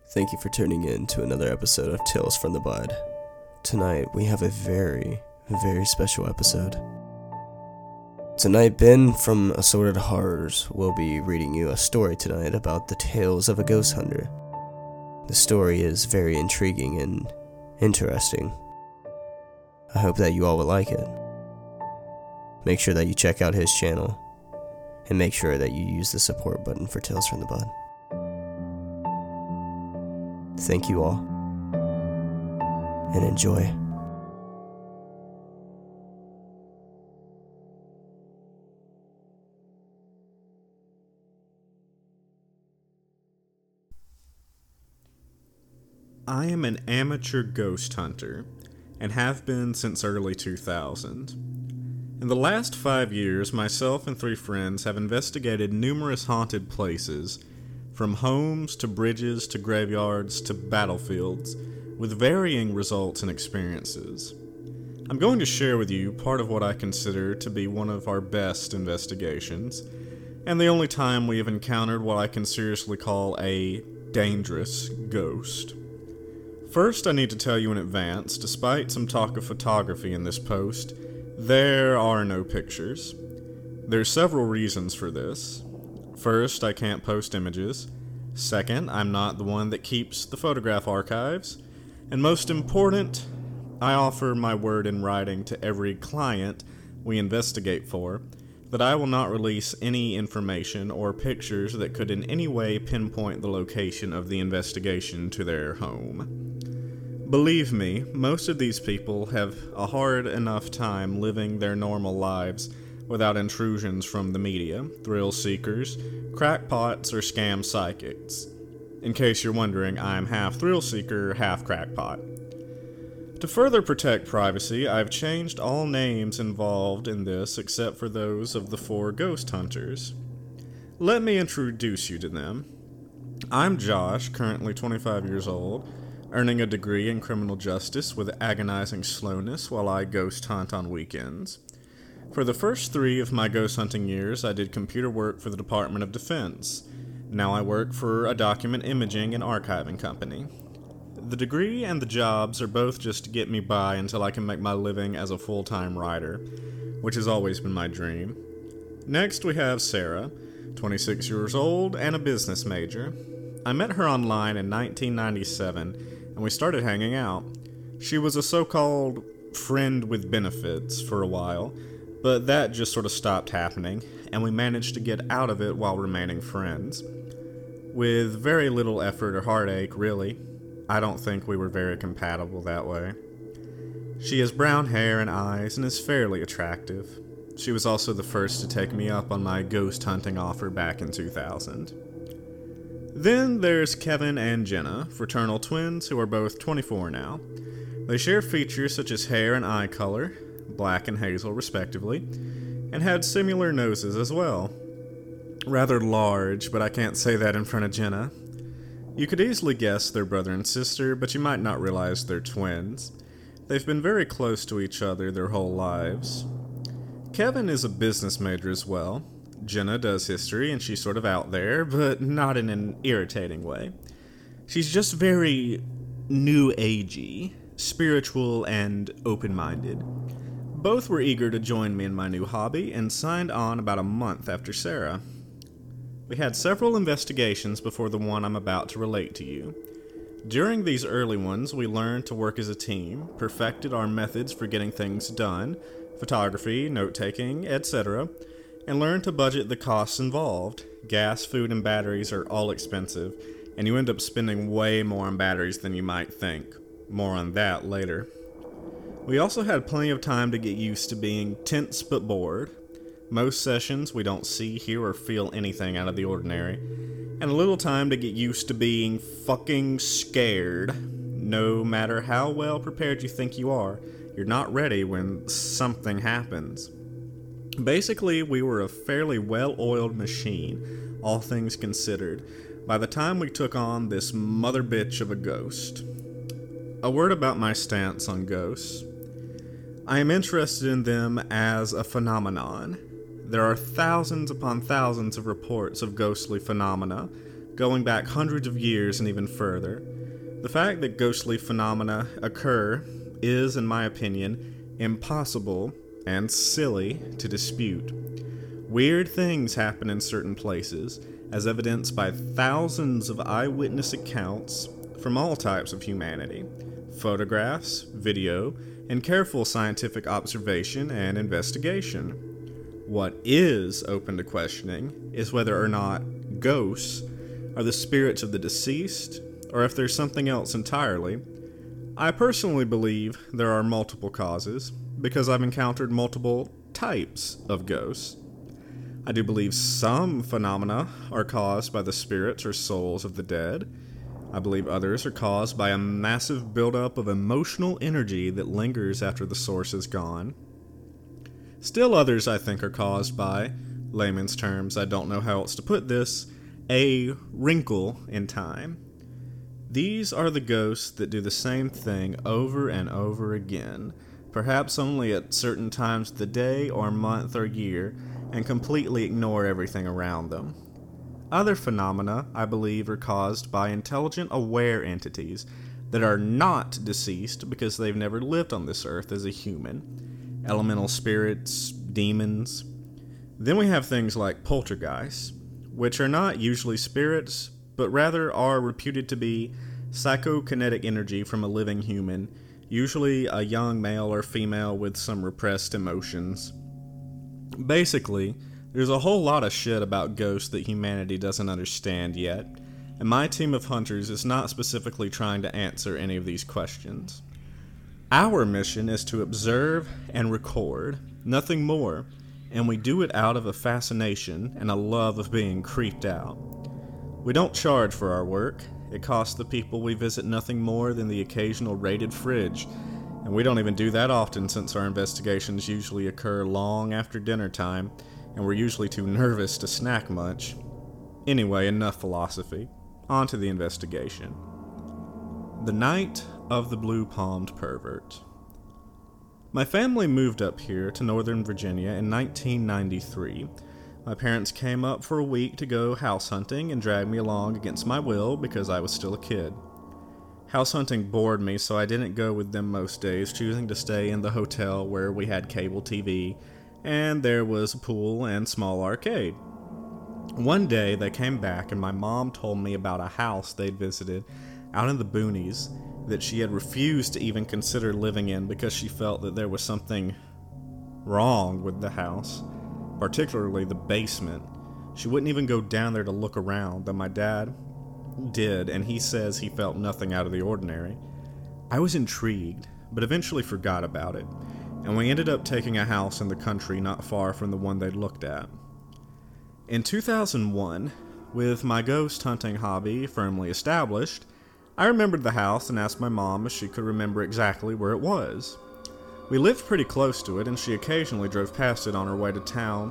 Thank you for tuning in to another episode of Tales from the Bud. Tonight we have a very special episode. Tonight, Ben from Assorted Horrors will be reading you a story tonight about the tales of a ghost hunter. The story is very intriguing and interesting. I hope that you all will like it. Make sure that you check out his channel, and make sure that you use the support button for Tales from the Bud. Thank you all, and enjoy. I am an amateur ghost hunter, and have been since early 2000. In the last 5 years, myself and 3 friends have investigated numerous haunted places, from homes to bridges to graveyards to battlefields, with varying results and experiences. I'm going to share with you part of what I consider to be one of our best investigations, and the only time we have encountered what I can seriously call a dangerous ghost. First, I need to tell you in advance, despite some talk of photography in this post, there are no pictures. There's several reasons for this. First, I can't post images. Second, I'm not the one that keeps the photograph archives. And most important, I offer my word in writing to every client we investigate for that I will not release any information or pictures that could in any way pinpoint the location of the investigation to their home. Believe me, most of these people have a hard enough time living their normal lives without intrusions from the media, thrill seekers, crackpots, or scam psychics. In case you're wondering, I'm half thrill seeker, half crackpot. To further protect privacy, I've changed all names involved in this except for those of the 4 ghost hunters. Let me introduce you to them. I'm Josh, currently 25 years old, earning a degree in criminal justice with agonizing slowness while I ghost hunt on weekends. For the first 3 of my ghost hunting years, I did computer work for the Department of Defense. Now I work for a document imaging and archiving company. The degree and the jobs are both just to get me by until I can make my living as a full-time writer, which has always been my dream. Next we have Sarah, 26 years old and a business major. I met her online in 1997, and we started hanging out. She was a so-called friend with benefits for a while, but that just sort of stopped happening, and we managed to get out of it while remaining friends. With very little effort or heartache, really. I don't think we were very compatible that way. She has brown hair and eyes and is fairly attractive. She was also the first to take me up on my ghost hunting offer back in 2000. Then there's Kevin and Jenna, fraternal twins who are both 24 now. They share features such as hair and eye color, black and hazel respectively, and had similar noses as well. Rather large, but I can't say that in front of Jenna. You could easily guess they're brother and sister, but you might not realize they're twins. They've been very close to each other their whole lives. Kevin is a business major as well. Jenna does history, and she's sort of out there, but not in an irritating way. She's just very new agey, spiritual, and open-minded. Both were eager to join me in my new hobby, and signed on about a month after Sarah. We had several investigations before the one I'm about to relate to you. During these early ones, we learned to work as a team, perfected our methods for getting things done, photography, note-taking, etc., and learned to budget the costs involved. Gas, food, and batteries are all expensive, and you end up spending way more on batteries than you might think. More on that later. We also had plenty of time to get used to being tense but bored. Most sessions we don't see, hear, or feel anything out of the ordinary, and a little time to get used to being fucking scared. No matter how well prepared you think you are, you're not ready when something happens. Basically, we were a fairly well-oiled machine, all things considered, by the time we took on this mother bitch of a ghost. A word about my stance on ghosts. I am interested in them as a phenomenon. There are thousands upon thousands of reports of ghostly phenomena, going back hundreds of years and even further. The fact that ghostly phenomena occur is, in my opinion, impossible and silly to dispute. Weird things happen in certain places, as evidenced by thousands of eyewitness accounts from all types of humanity, photographs, video, and careful scientific observation and investigation. What is open to questioning is whether or not ghosts are the spirits of the deceased, or if there's something else entirely. I personally believe there are multiple causes, because I've encountered multiple types of ghosts. I do believe some phenomena are caused by the spirits or souls of the dead. I believe others are caused by a massive buildup of emotional energy that lingers after the source is gone. Still others I think are caused by, layman's terms, I don't know how else to put this, a wrinkle in time. These are the ghosts that do the same thing over and over again, perhaps only at certain times of the day or month or year, and completely ignore everything around them. Other phenomena, I believe, are caused by intelligent, aware entities that are not deceased because they've never lived on this earth as a human. Elemental spirits, demons. Then we have things like poltergeists, which are not usually spirits, but rather are reputed to be psychokinetic energy from a living human, usually a young male or female with some repressed emotions. Basically, there's a whole lot of shit about ghosts that humanity doesn't understand yet, and my team of hunters is not specifically trying to answer any of these questions. Our mission is to observe and record, nothing more, and we do it out of a fascination and a love of being creeped out. We don't charge for our work. It costs the people we visit nothing more than the occasional raided fridge, and we don't even do that often since our investigations usually occur long after dinner time, and we're usually too nervous to snack much. Anyway, enough philosophy. On to the investigation. The Night of the Blue-Palmed Pervert. My family moved up here to Northern Virginia in 1993. My parents came up for a week to go house hunting and dragged me along against my will because I was still a kid. House hunting bored me, so I didn't go with them most days, choosing to stay in the hotel where we had cable TV, and there was a pool and small arcade. One day they came back and my mom told me about a house they'd visited out in the boonies that she had refused to even consider living in because she felt that there was something wrong with the house, particularly the basement. She wouldn't even go down there to look around, though my dad did, and he says he felt nothing out of the ordinary. I was intrigued, but eventually forgot about it, and we ended up taking a house in the country not far from the one they'd looked at. In 2001, with my ghost hunting hobby firmly established, I remembered the house and asked my mom if she could remember exactly where it was. We lived pretty close to it, and she occasionally drove past it on her way to town,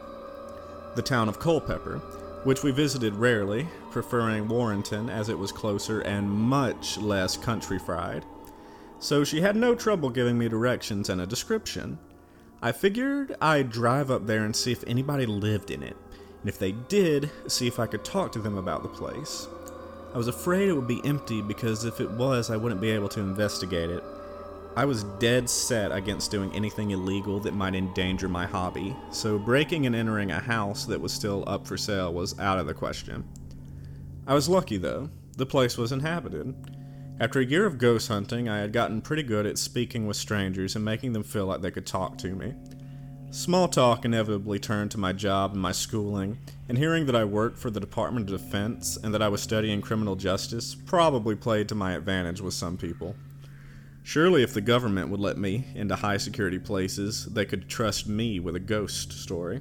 the town of Culpeper, which we visited rarely, preferring Warrenton as it was closer and much less country-fried. So she had no trouble giving me directions and a description. I figured I'd drive up there and see if anybody lived in it, and if they did, see if I could talk to them about the place. I was afraid it would be empty because if it was, I wouldn't be able to investigate it. I was dead set against doing anything illegal that might endanger my hobby, so breaking and entering a house that was still up for sale was out of the question. I was lucky though. The place was inhabited. After a year of ghost hunting, I had gotten pretty good at speaking with strangers and making them feel like they could talk to me. Small talk inevitably turned to my job and my schooling, and hearing that I worked for the Department of Defense and that I was studying criminal justice probably played to my advantage with some people. Surely if the government would let me into high-security places, they could trust me with a ghost story.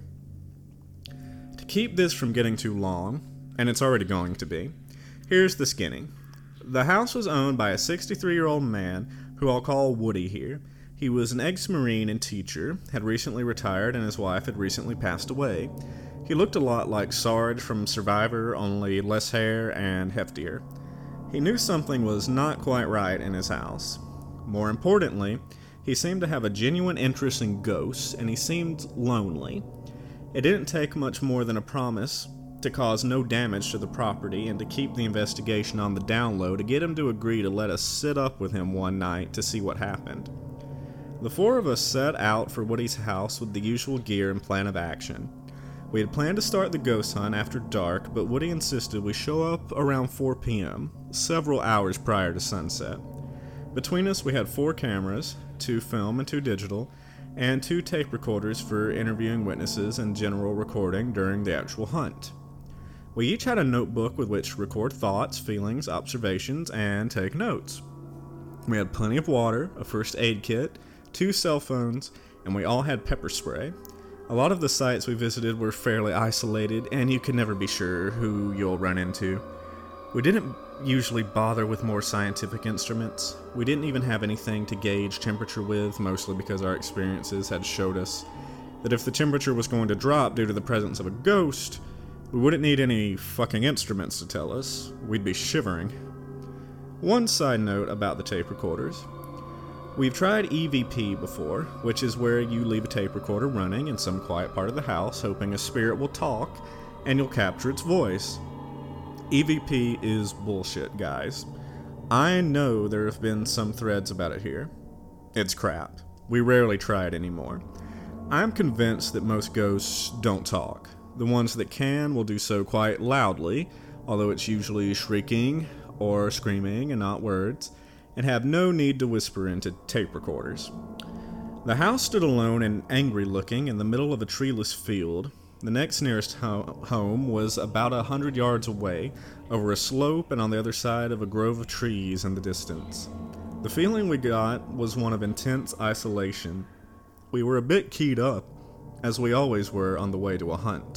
To keep this from getting too long, and it's already going to be, here's the skinny. The house was owned by a 63-year-old man who I'll call Woody here. He was an ex-Marine and teacher, had recently retired, and his wife had recently passed away. He looked a lot like Sarge from Survivor, only less hair and heftier. He knew something was not quite right in his house. More importantly, he seemed to have a genuine interest in ghosts, and he seemed lonely. It didn't take much more than a promise to cause no damage to the property and to keep the investigation on the down low to get him to agree to let us sit up with him one night to see what happened. The four of us set out for Woody's house with the usual gear and plan of action. We had planned to start the ghost hunt after dark, but Woody insisted we show up around 4 p.m., several hours prior to sunset. Between us, we had 4 cameras, 2 film and 2 digital, and 2 tape recorders for interviewing witnesses and general recording during the actual hunt. We each had a notebook with which to record thoughts, feelings, observations, and take notes. We had plenty of water, a first aid kit, 2 cell phones, and we all had pepper spray. A lot of the sites we visited were fairly isolated, and you could never be sure who you'll run into. We didn't usually bother with more scientific instruments. We didn't even have anything to gauge temperature with, mostly because our experiences had showed us that if the temperature was going to drop due to the presence of a ghost, we wouldn't need any fucking instruments to tell us. We'd be shivering. One side note about the tape recorders. We've tried EVP before, which is where you leave a tape recorder running in some quiet part of the house, hoping a spirit will talk, and you'll capture its voice. EVP is bullshit, guys. I know there have been some threads about it here. It's crap. We rarely try it anymore. I'm convinced that most ghosts don't talk. The ones that can will do so quite loudly, although it's usually shrieking or screaming and not words, and have no need to whisper into tape recorders. The house stood alone and angry looking in the middle of a treeless field. The next nearest home was about 100 yards away, over a slope and on the other side of a grove of trees in the distance. The feeling we got was one of intense isolation. We were a bit keyed up, as we always were on the way to a hunt.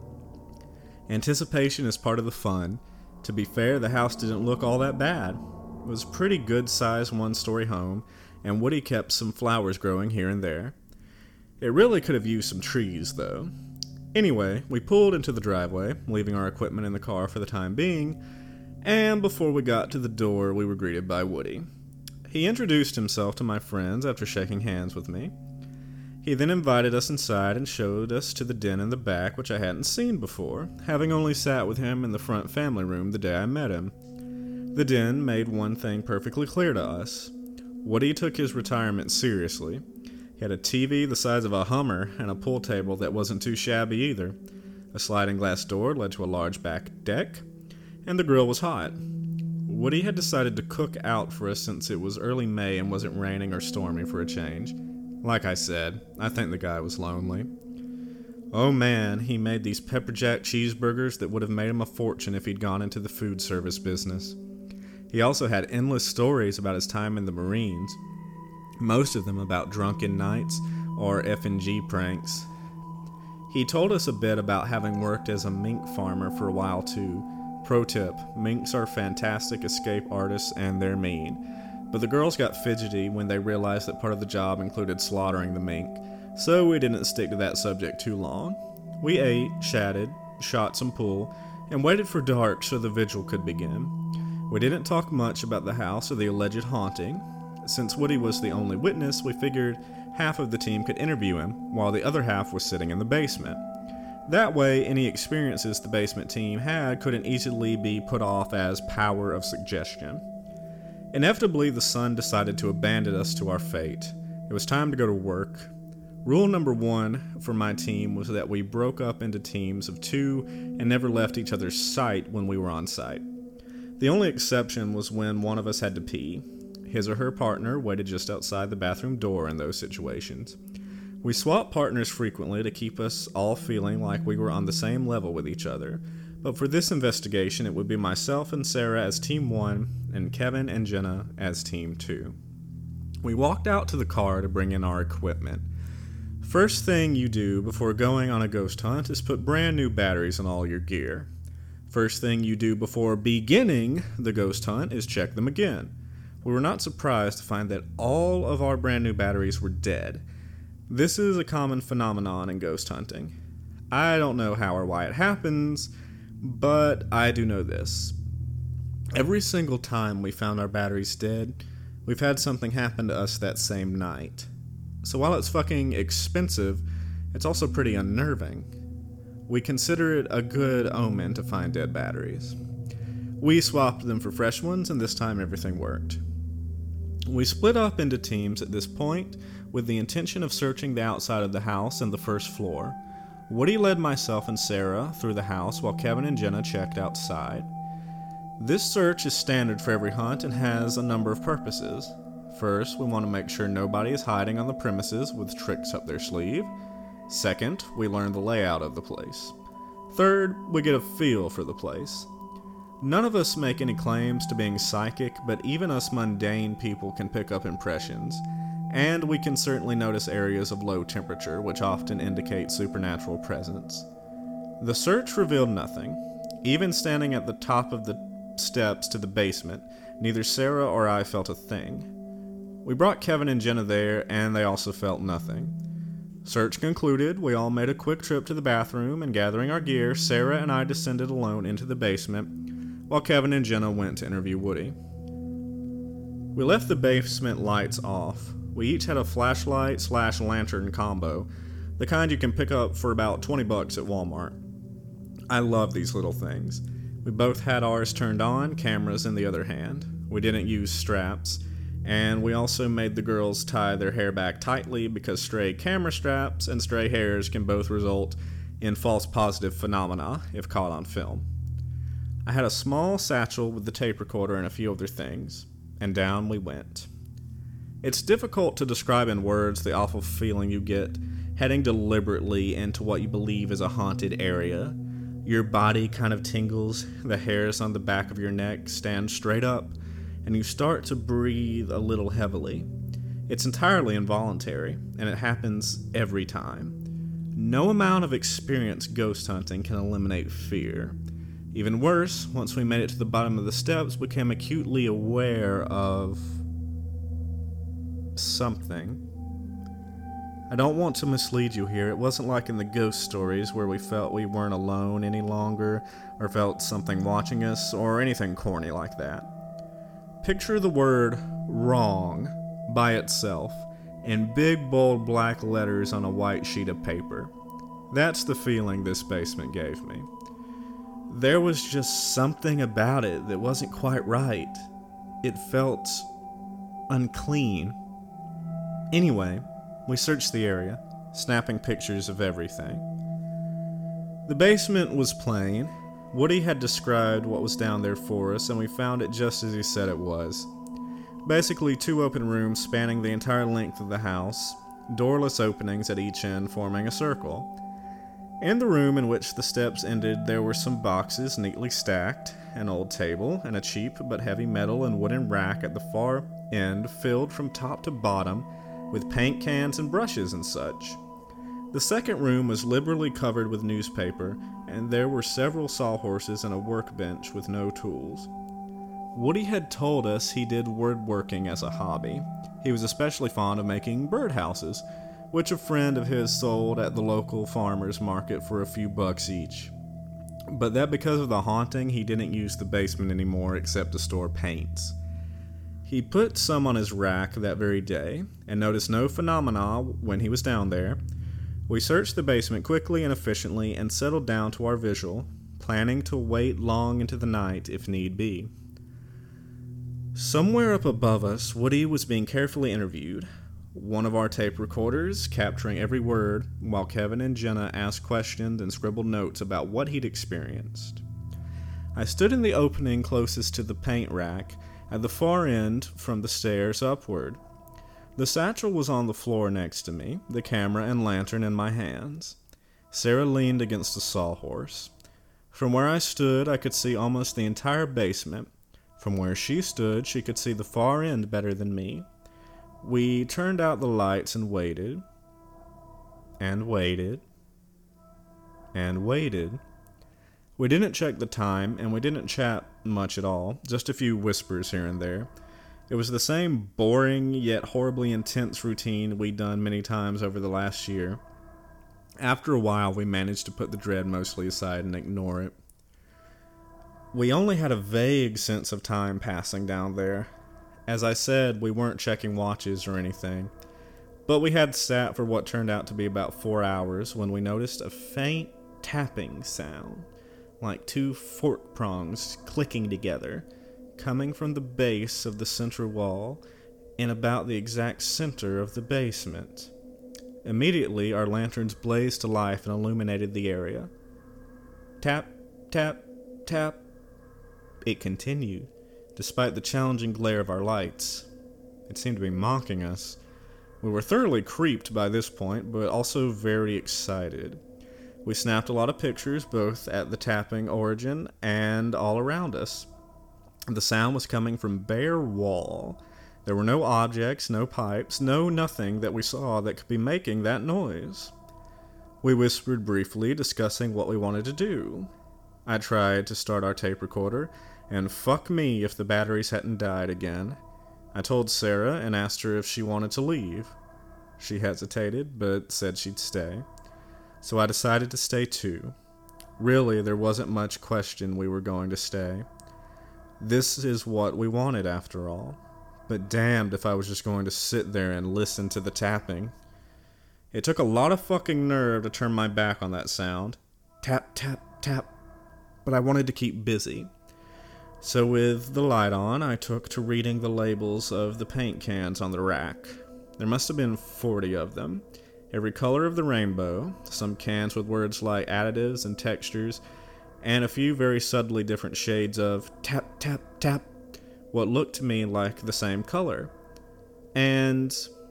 Anticipation is part of the fun. To be fair, the house didn't look all that bad. It was a pretty good-sized one-story home, and Woody kept some flowers growing here and there. It really could have used some trees, though. Anyway, we pulled into the driveway, leaving our equipment in the car for the time being, and before we got to the door, we were greeted by Woody. He introduced himself to my friends after shaking hands with me. He then invited us inside and showed us to the den in the back, which I hadn't seen before, having only sat with him in the front family room the day I met him. The den made one thing perfectly clear to us. Woody took his retirement seriously. He had a TV the size of a Hummer and a pool table that wasn't too shabby either. A sliding glass door led to a large back deck, and the grill was hot. Woody had decided to cook out for us since it was early May and wasn't raining or stormy for a change. Like I said, I think the guy was lonely. Oh man, he made these pepper jack cheeseburgers that would have made him a fortune if he'd gone into the food service business. He also had endless stories about his time in the Marines, most of them about drunken nights or F&G pranks. He told us a bit about having worked as a mink farmer for a while too. Pro tip, minks are fantastic escape artists and they're mean. But the girls got fidgety when they realized that part of the job included slaughtering the mink, so we didn't stick to that subject too long. We ate, chatted, shot some pool, and waited for dark so the vigil could begin. We didn't talk much about the house or the alleged haunting. Since Woody was the only witness, we figured half of the team could interview him, while the other half was sitting in the basement. That way, any experiences the basement team had couldn't easily be put off as power of suggestion. Inevitably, the sun decided to abandon us to our fate. It was time to go to work. Rule number 1 for my team was that we broke up into teams of 2 and never left each other's sight when we were on site. The only exception was when one of us had to pee. His or her partner waited just outside the bathroom door in those situations. We swapped partners frequently to keep us all feeling like we were on the same level with each other, but for this investigation it would be myself and Sarah as Team 1 and Kevin and Jenna as Team 2. We walked out to the car to bring in our equipment. First thing you do before going on a ghost hunt is put brand new batteries in all your gear. First thing you do before beginning the ghost hunt is check them again. We were not surprised to find that all of our brand new batteries were dead. This is a common phenomenon in ghost hunting. I don't know how or why it happens, but I do know this. Every single time we found our batteries dead, we've had something happen to us that same night. So while it's fucking expensive, it's also pretty unnerving. We consider it a good omen to find dead batteries. We swapped them for fresh ones, and this time everything worked. We split up into teams at this point with the intention of searching the outside of the house and the first floor. Woody led myself and Sarah through the house while Kevin and Jenna checked outside. This search is standard for every hunt and has a number of purposes. First, we want to make sure nobody is hiding on the premises with tricks up their sleeve. Second, we learn the layout of the place. Third, we get a feel for the place. None of us make any claims to being psychic, but even us mundane people can pick up impressions, and we can certainly notice areas of low temperature, which often indicate supernatural presence. The search revealed nothing. Even standing at the top of the steps to the basement, neither Sarah or I felt a thing. We brought Kevin and Jenna there, and they also felt nothing. Search concluded, we all made a quick trip to the bathroom, and gathering our gear, Sarah and I descended alone into the basement, while Kevin and Jenna went to interview Woody. We left the basement lights off. We each had a flashlight/lantern combo, the kind you can pick up for about $20 at Walmart. I love these little things. We both had ours turned on, cameras in the other hand. We didn't use straps, and we also made the girls tie their hair back tightly because stray camera straps and stray hairs can both result in false positive phenomena if caught on film. I had a small satchel with the tape recorder and a few other things, and down we went. It's difficult to describe in words the awful feeling you get heading deliberately into what you believe is a haunted area. Your body kind of tingles, the hairs on the back of your neck stand straight up, and you start to breathe a little heavily. It's entirely involuntary, and it happens every time. No amount of experienced ghost hunting can eliminate fear. Even worse, once we made it to the bottom of the steps, we became acutely aware of something. I don't want to mislead you here. It wasn't like in the ghost stories where we felt we weren't alone any longer, or felt something watching us, or anything corny like that. Picture the word wrong by itself in big bold black letters on a white sheet of paper. That's the feeling this basement gave me. There was just something about it that wasn't quite right. It felt unclean. Anyway, we searched the area, snapping pictures of everything. The basement was plain. Woody had described what was down there for us, and we found it just as he said it was. Basically 2 open rooms spanning the entire length of the house, doorless openings at each end forming a circle. In the room in which the steps ended, there were some boxes neatly stacked, an old table, and a cheap but heavy metal and wooden rack at the far end filled from top to bottom with paint cans and brushes and such. The second room was liberally covered with newspaper, and there were several sawhorses and a workbench with no tools. Woody had told us he did woodworking as a hobby. He was especially fond of making birdhouses, which a friend of his sold at the local farmer's market for a few bucks each. But that because of the haunting, he didn't use the basement anymore except to store paints. He put some on his rack that very day, and noticed no phenomena when he was down there. We searched the basement quickly and efficiently and settled down to our vigil, planning to wait long into the night if need be. Somewhere up above us, Woody was being carefully interviewed, one of our tape recorders capturing every word, while Kevin and Jenna asked questions and scribbled notes about what he'd experienced. I stood in the opening closest to the paint rack, at the far end from the stairs upward. The satchel was on the floor next to me, the camera and lantern in my hands. Sarah leaned against a sawhorse. From where I stood, I could see almost the entire basement. From where she stood, she could see the far end better than me. We turned out the lights and waited, and waited, and waited. We didn't check the time, and we didn't chat much at all, just a few whispers here and there. It was the same boring, yet horribly intense routine we'd done many times over the last year. After a while, we managed to put the dread mostly aside and ignore it. We only had a vague sense of time passing down there. As I said, we weren't checking watches or anything, but we had sat for what turned out to be about 4 hours when we noticed a faint tapping sound, like two fork prongs clicking together, coming from the base of the central wall in about the exact center of the basement. Immediately, our lanterns blazed to life and illuminated the area. Tap, tap, tap. It continued, despite the challenging glare of our lights. It seemed to be mocking us. We were thoroughly creeped by this point, but also very excited. We snapped a lot of pictures, both at the tapping origin and all around us. The sound was coming from bare wall. There were no objects, no pipes, no nothing that we saw that could be making that noise. We whispered briefly, discussing what we wanted to do. I tried to start our tape recorder, and fuck me if the batteries hadn't died again. I told Sarah and asked her if she wanted to leave. She hesitated, but said she'd stay. So I decided to stay too. Really, there wasn't much question we were going to stay. This is what we wanted after all. But damned if I was just going to sit there and listen to the tapping. It took a lot of fucking nerve to turn my back on that sound. Tap, tap, tap. But I wanted to keep busy. So with the light on, I took to reading the labels of the paint cans on the rack. There must have been 40 of them. Every color of the rainbow, some cans with words like additives and textures, and a few very subtly different shades of tap, tap, tap, what looked to me like the same color. And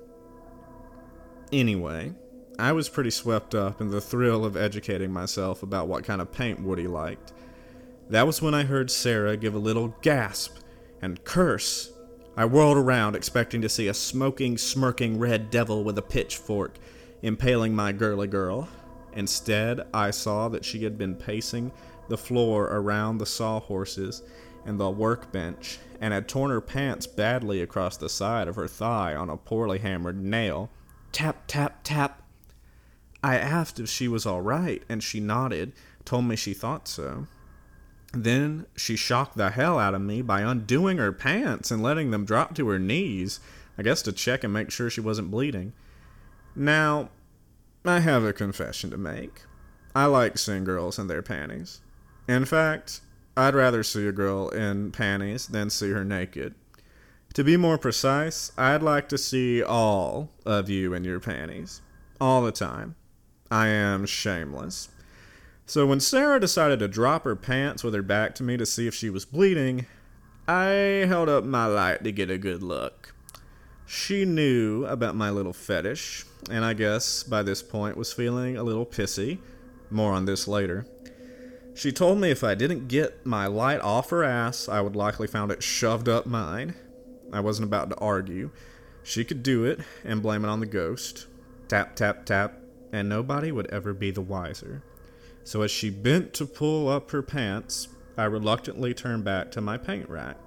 anyway, I was pretty swept up in the thrill of educating myself about what kind of paint Woody liked. That was when I heard Sarah give a little gasp and curse. I whirled around expecting to see a smoking, smirking red devil with a pitchfork impaling my girly girl. Instead, I saw that she had been pacing the floor around the sawhorses and the workbench and had torn her pants badly across the side of her thigh on a poorly hammered nail. Tap, tap, tap. I asked if she was all right, and she nodded, told me she thought so. Then she shocked the hell out of me by undoing her pants and letting them drop to her knees, I guess to check and make sure she wasn't bleeding. Now, I have a confession to make. I like seeing girls in their panties. In fact, I'd rather see a girl in panties than see her naked. To be more precise, I'd like to see all of you in your panties. All the time. I am shameless. So when Sarah decided to drop her pants with her back to me to see if she was bleeding, I held up my light to get a good look. She knew about my little fetish, and I guess by this point was feeling a little pissy. More on this later. She told me if I didn't get my light off her ass, I would likely find it shoved up mine. I wasn't about to argue. She could do it and blame it on the ghost. Tap, tap, tap, and nobody would ever be the wiser. So as she bent to pull up her pants, I reluctantly turned back to my paint rack.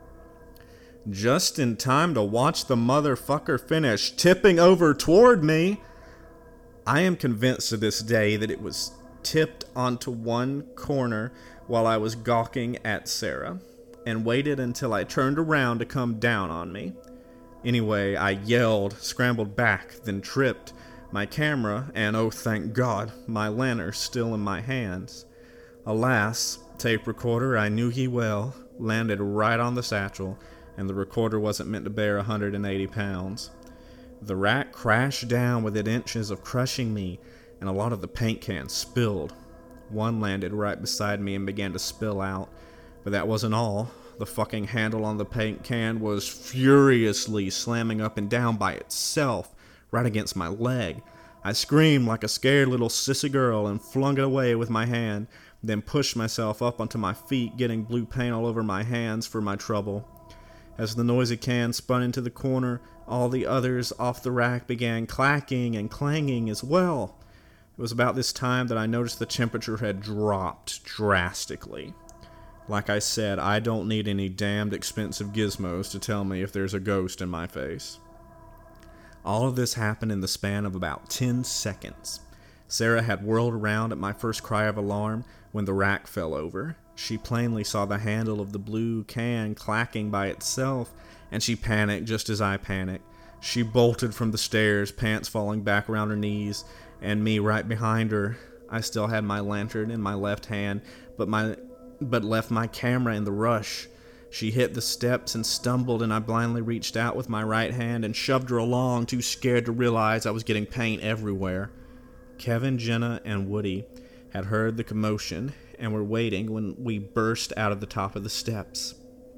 Just in time to watch the motherfucker finish tipping over toward me. I am convinced to this day that it was tipped onto one corner while I was gawking at Sarah, and waited until I turned around to come down on me. Anyway, I yelled, scrambled back, then tripped. My camera, and oh thank God, my lantern still in my hands. Alas, tape recorder, I knew ye well, landed right on the satchel, and the recorder wasn't meant to bear 180 pounds. The rack crashed down within inches of crushing me, and a lot of the paint cans spilled. One landed right beside me and began to spill out, but that wasn't all. The fucking handle on the paint can was furiously slamming up and down by itself, right against my leg. I screamed like a scared little sissy girl and flung it away with my hand, then pushed myself up onto my feet, getting blue paint all over my hands for my trouble. As the noisy can spun into the corner, all the others off the rack began clacking and clanging as well. It was about this time that I noticed the temperature had dropped drastically. Like I said, I don't need any damned expensive gizmos to tell me if there's a ghost in my face. All of this happened in the span of about 10 seconds. Sarah had whirled around at my first cry of alarm when the rack fell over. She plainly saw the handle of the blue can clacking by itself, and she panicked just as I panicked. She bolted from the stairs, pants falling back around her knees, and me right behind her. I still had my lantern in my left hand, but left my camera in the rush. She hit the steps and stumbled, and I blindly reached out with my right hand and shoved her along, too scared to realize I was getting paint everywhere. Kevin, Jenna, and Woody had heard the commotion and were waiting when we burst out of the top of the steps.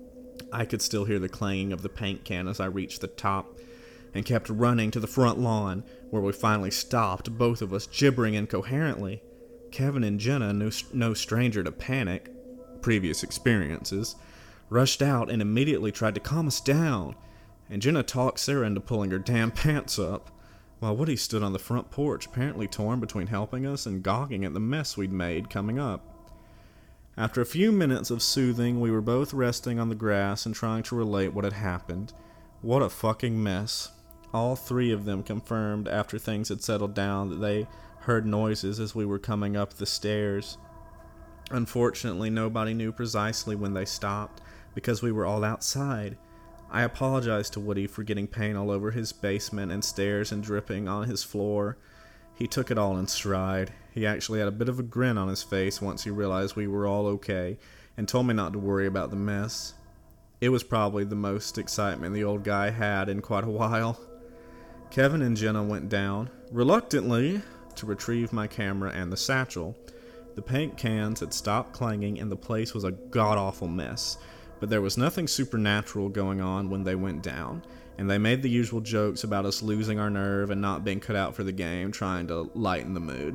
I could still hear the clanging of the paint can as I reached the top and kept running to the front lawn, where we finally stopped, both of us gibbering incoherently. Kevin and Jenna, no stranger to panic, previous experiences, rushed out and immediately tried to calm us down, and Jenna talked Sarah into pulling her damn pants up, while Woody stood on the front porch, apparently torn between helping us and gawking at the mess we'd made coming up. After a few minutes of soothing, we were both resting on the grass and trying to relate what had happened. What a fucking mess. All three of them confirmed after things had settled down that they heard noises as we were coming up the stairs. Unfortunately, nobody knew precisely when they stopped, because we were all outside. I apologized to Woody for getting paint all over his basement and stairs and dripping on his floor. He took it all in stride. He actually had a bit of a grin on his face once he realized we were all okay, and told me not to worry about the mess. It was probably the most excitement the old guy had in quite a while. Kevin and Jenna went down, reluctantly, to retrieve my camera and the satchel. The paint cans had stopped clanging and the place was a god-awful mess, but there was nothing supernatural going on when they went down, and they made the usual jokes about us losing our nerve and not being cut out for the game, trying to lighten the mood.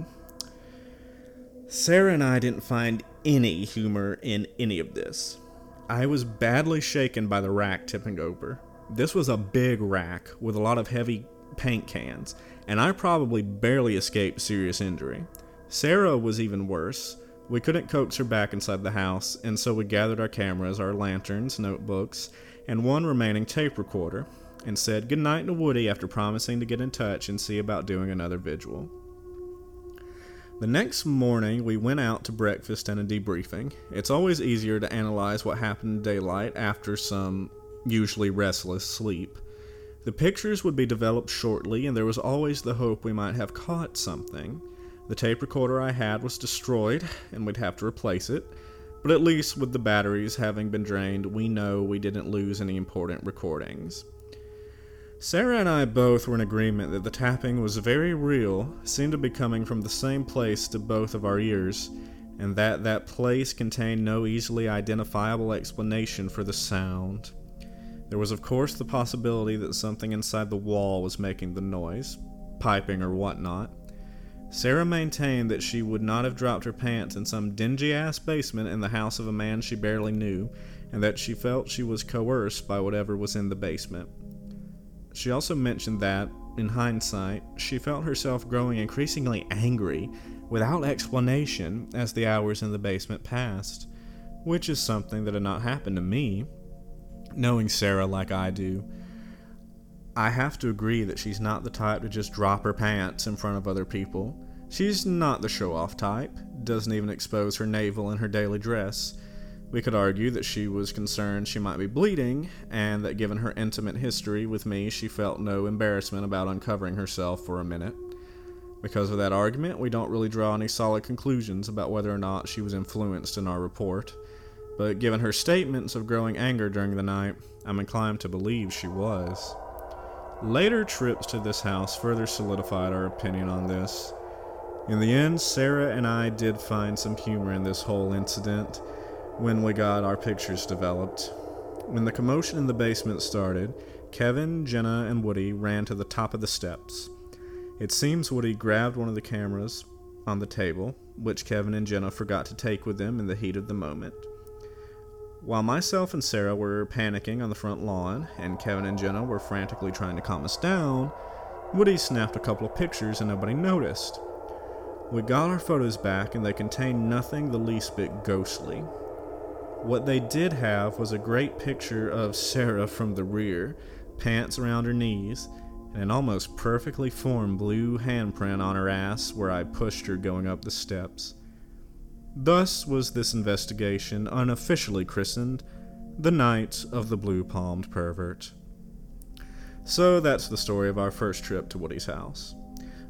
Sarah and I didn't find any humor in any of this. I was badly shaken by the rack tipping over. This was a big rack with a lot of heavy paint cans, and I probably barely escaped serious injury. Sarah was even worse. We couldn't coax her back inside the house, and so we gathered our cameras, our lanterns, notebooks, and one remaining tape recorder, and said goodnight to Woody after promising to get in touch and see about doing another vigil. The next morning, we went out to breakfast and a debriefing. It's always easier to analyze what happened in daylight after some usually restless sleep. The pictures would be developed shortly, and there was always the hope we might have caught something. The tape recorder I had was destroyed, and we'd have to replace it, but at least with the batteries having been drained, we know we didn't lose any important recordings. Sarah and I both were in agreement that the tapping was very real, seemed to be coming from the same place to both of our ears, and that place contained no easily identifiable explanation for the sound. There was of course the possibility that something inside the wall was making the noise, piping or whatnot. Sarah maintained that she would not have dropped her pants in some dingy-ass basement in the house of a man she barely knew, and that she felt she was coerced by whatever was in the basement. She also mentioned that, in hindsight, she felt herself growing increasingly angry, without explanation, as the hours in the basement passed, which is something that had not happened to me. Knowing Sarah like I do, I have to agree that she's not the type to just drop her pants in front of other people. She's not the show-off type, doesn't even expose her navel in her daily dress. We could argue that she was concerned she might be bleeding, and that given her intimate history with me, she felt no embarrassment about uncovering herself for a minute. Because of that argument, we don't really draw any solid conclusions about whether or not she was influenced in our report. But given her statements of growing anger during the night, I'm inclined to believe she was. Later trips to this house further solidified our opinion on this. In the end, Sarah and I did find some humor in this whole incident when we got our pictures developed. When the commotion in the basement started, Kevin, Jenna, and Woody ran to the top of the steps. It seems Woody grabbed one of the cameras on the table, which Kevin and Jenna forgot to take with them in the heat of the moment. While myself and Sarah were panicking on the front lawn, and Kevin and Jenna were frantically trying to calm us down, Woody snapped a couple of pictures and nobody noticed. We got our photos back and they contained nothing the least bit ghostly. What they did have was a great picture of Sarah from the rear, pants around her knees, and an almost perfectly formed blue handprint on her ass where I pushed her going up the steps. Thus was this investigation unofficially christened the Night of the Blue-Palmed Pervert. So that's the story of our first trip to Woody's house.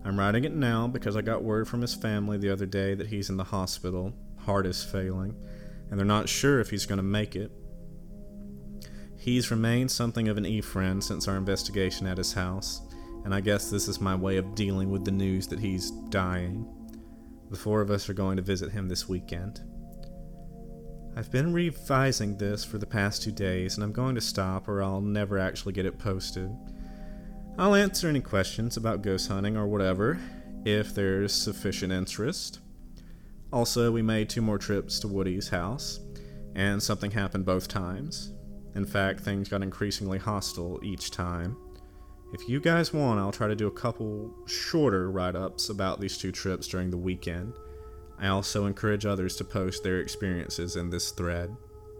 I'm writing it now because I got word from his family the other day that he's in the hospital, heart is failing, and they're not sure if he's going to make it. He's remained something of an e-friend since our investigation at his house, and I guess this is my way of dealing with the news that he's dying. The 4 of us are going to visit him this weekend. I've been revising this for the past 2 days, and I'm going to stop or I'll never actually get it posted. I'll answer any questions about ghost hunting or whatever, if there's sufficient interest. Also, we made 2 more trips to Woody's house, and something happened both times. In fact, things got increasingly hostile each time. If you guys want, I'll try to do a couple shorter write-ups about these 2 trips during the weekend. I also encourage others to post their experiences in this thread.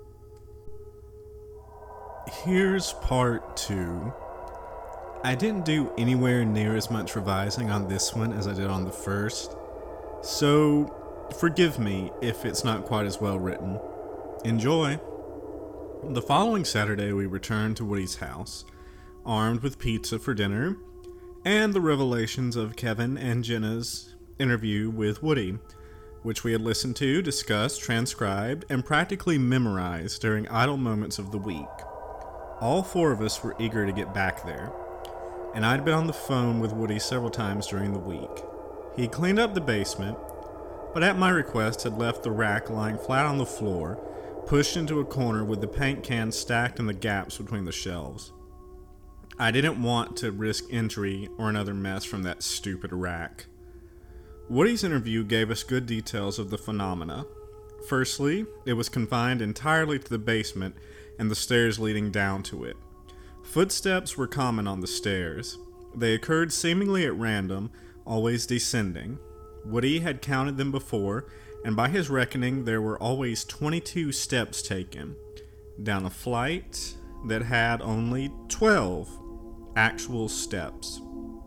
Here's part 2. I didn't do anywhere near as much revising on this one as I did on the first, so forgive me if it's not quite as well written. Enjoy! The following Saturday we returned to Woody's house, armed with pizza for dinner, and the revelations of Kevin and Jenna's interview with Woody, which we had listened to, discussed, transcribed, and practically memorized during idle moments of the week. All 4 of us were eager to get back there, and I'd been on the phone with Woody several times during the week. He cleaned up the basement, but at my request had left the rack lying flat on the floor, pushed into a corner with the paint cans stacked in the gaps between the shelves. I didn't want to risk injury or another mess from that stupid rack. Woody's interview gave us good details of the phenomena. Firstly, it was confined entirely to the basement and the stairs leading down to it. Footsteps were common on the stairs. They occurred seemingly at random, always descending. Woody had counted them before, and by his reckoning there were always 22 steps taken, down a flight that had only 12 actual steps.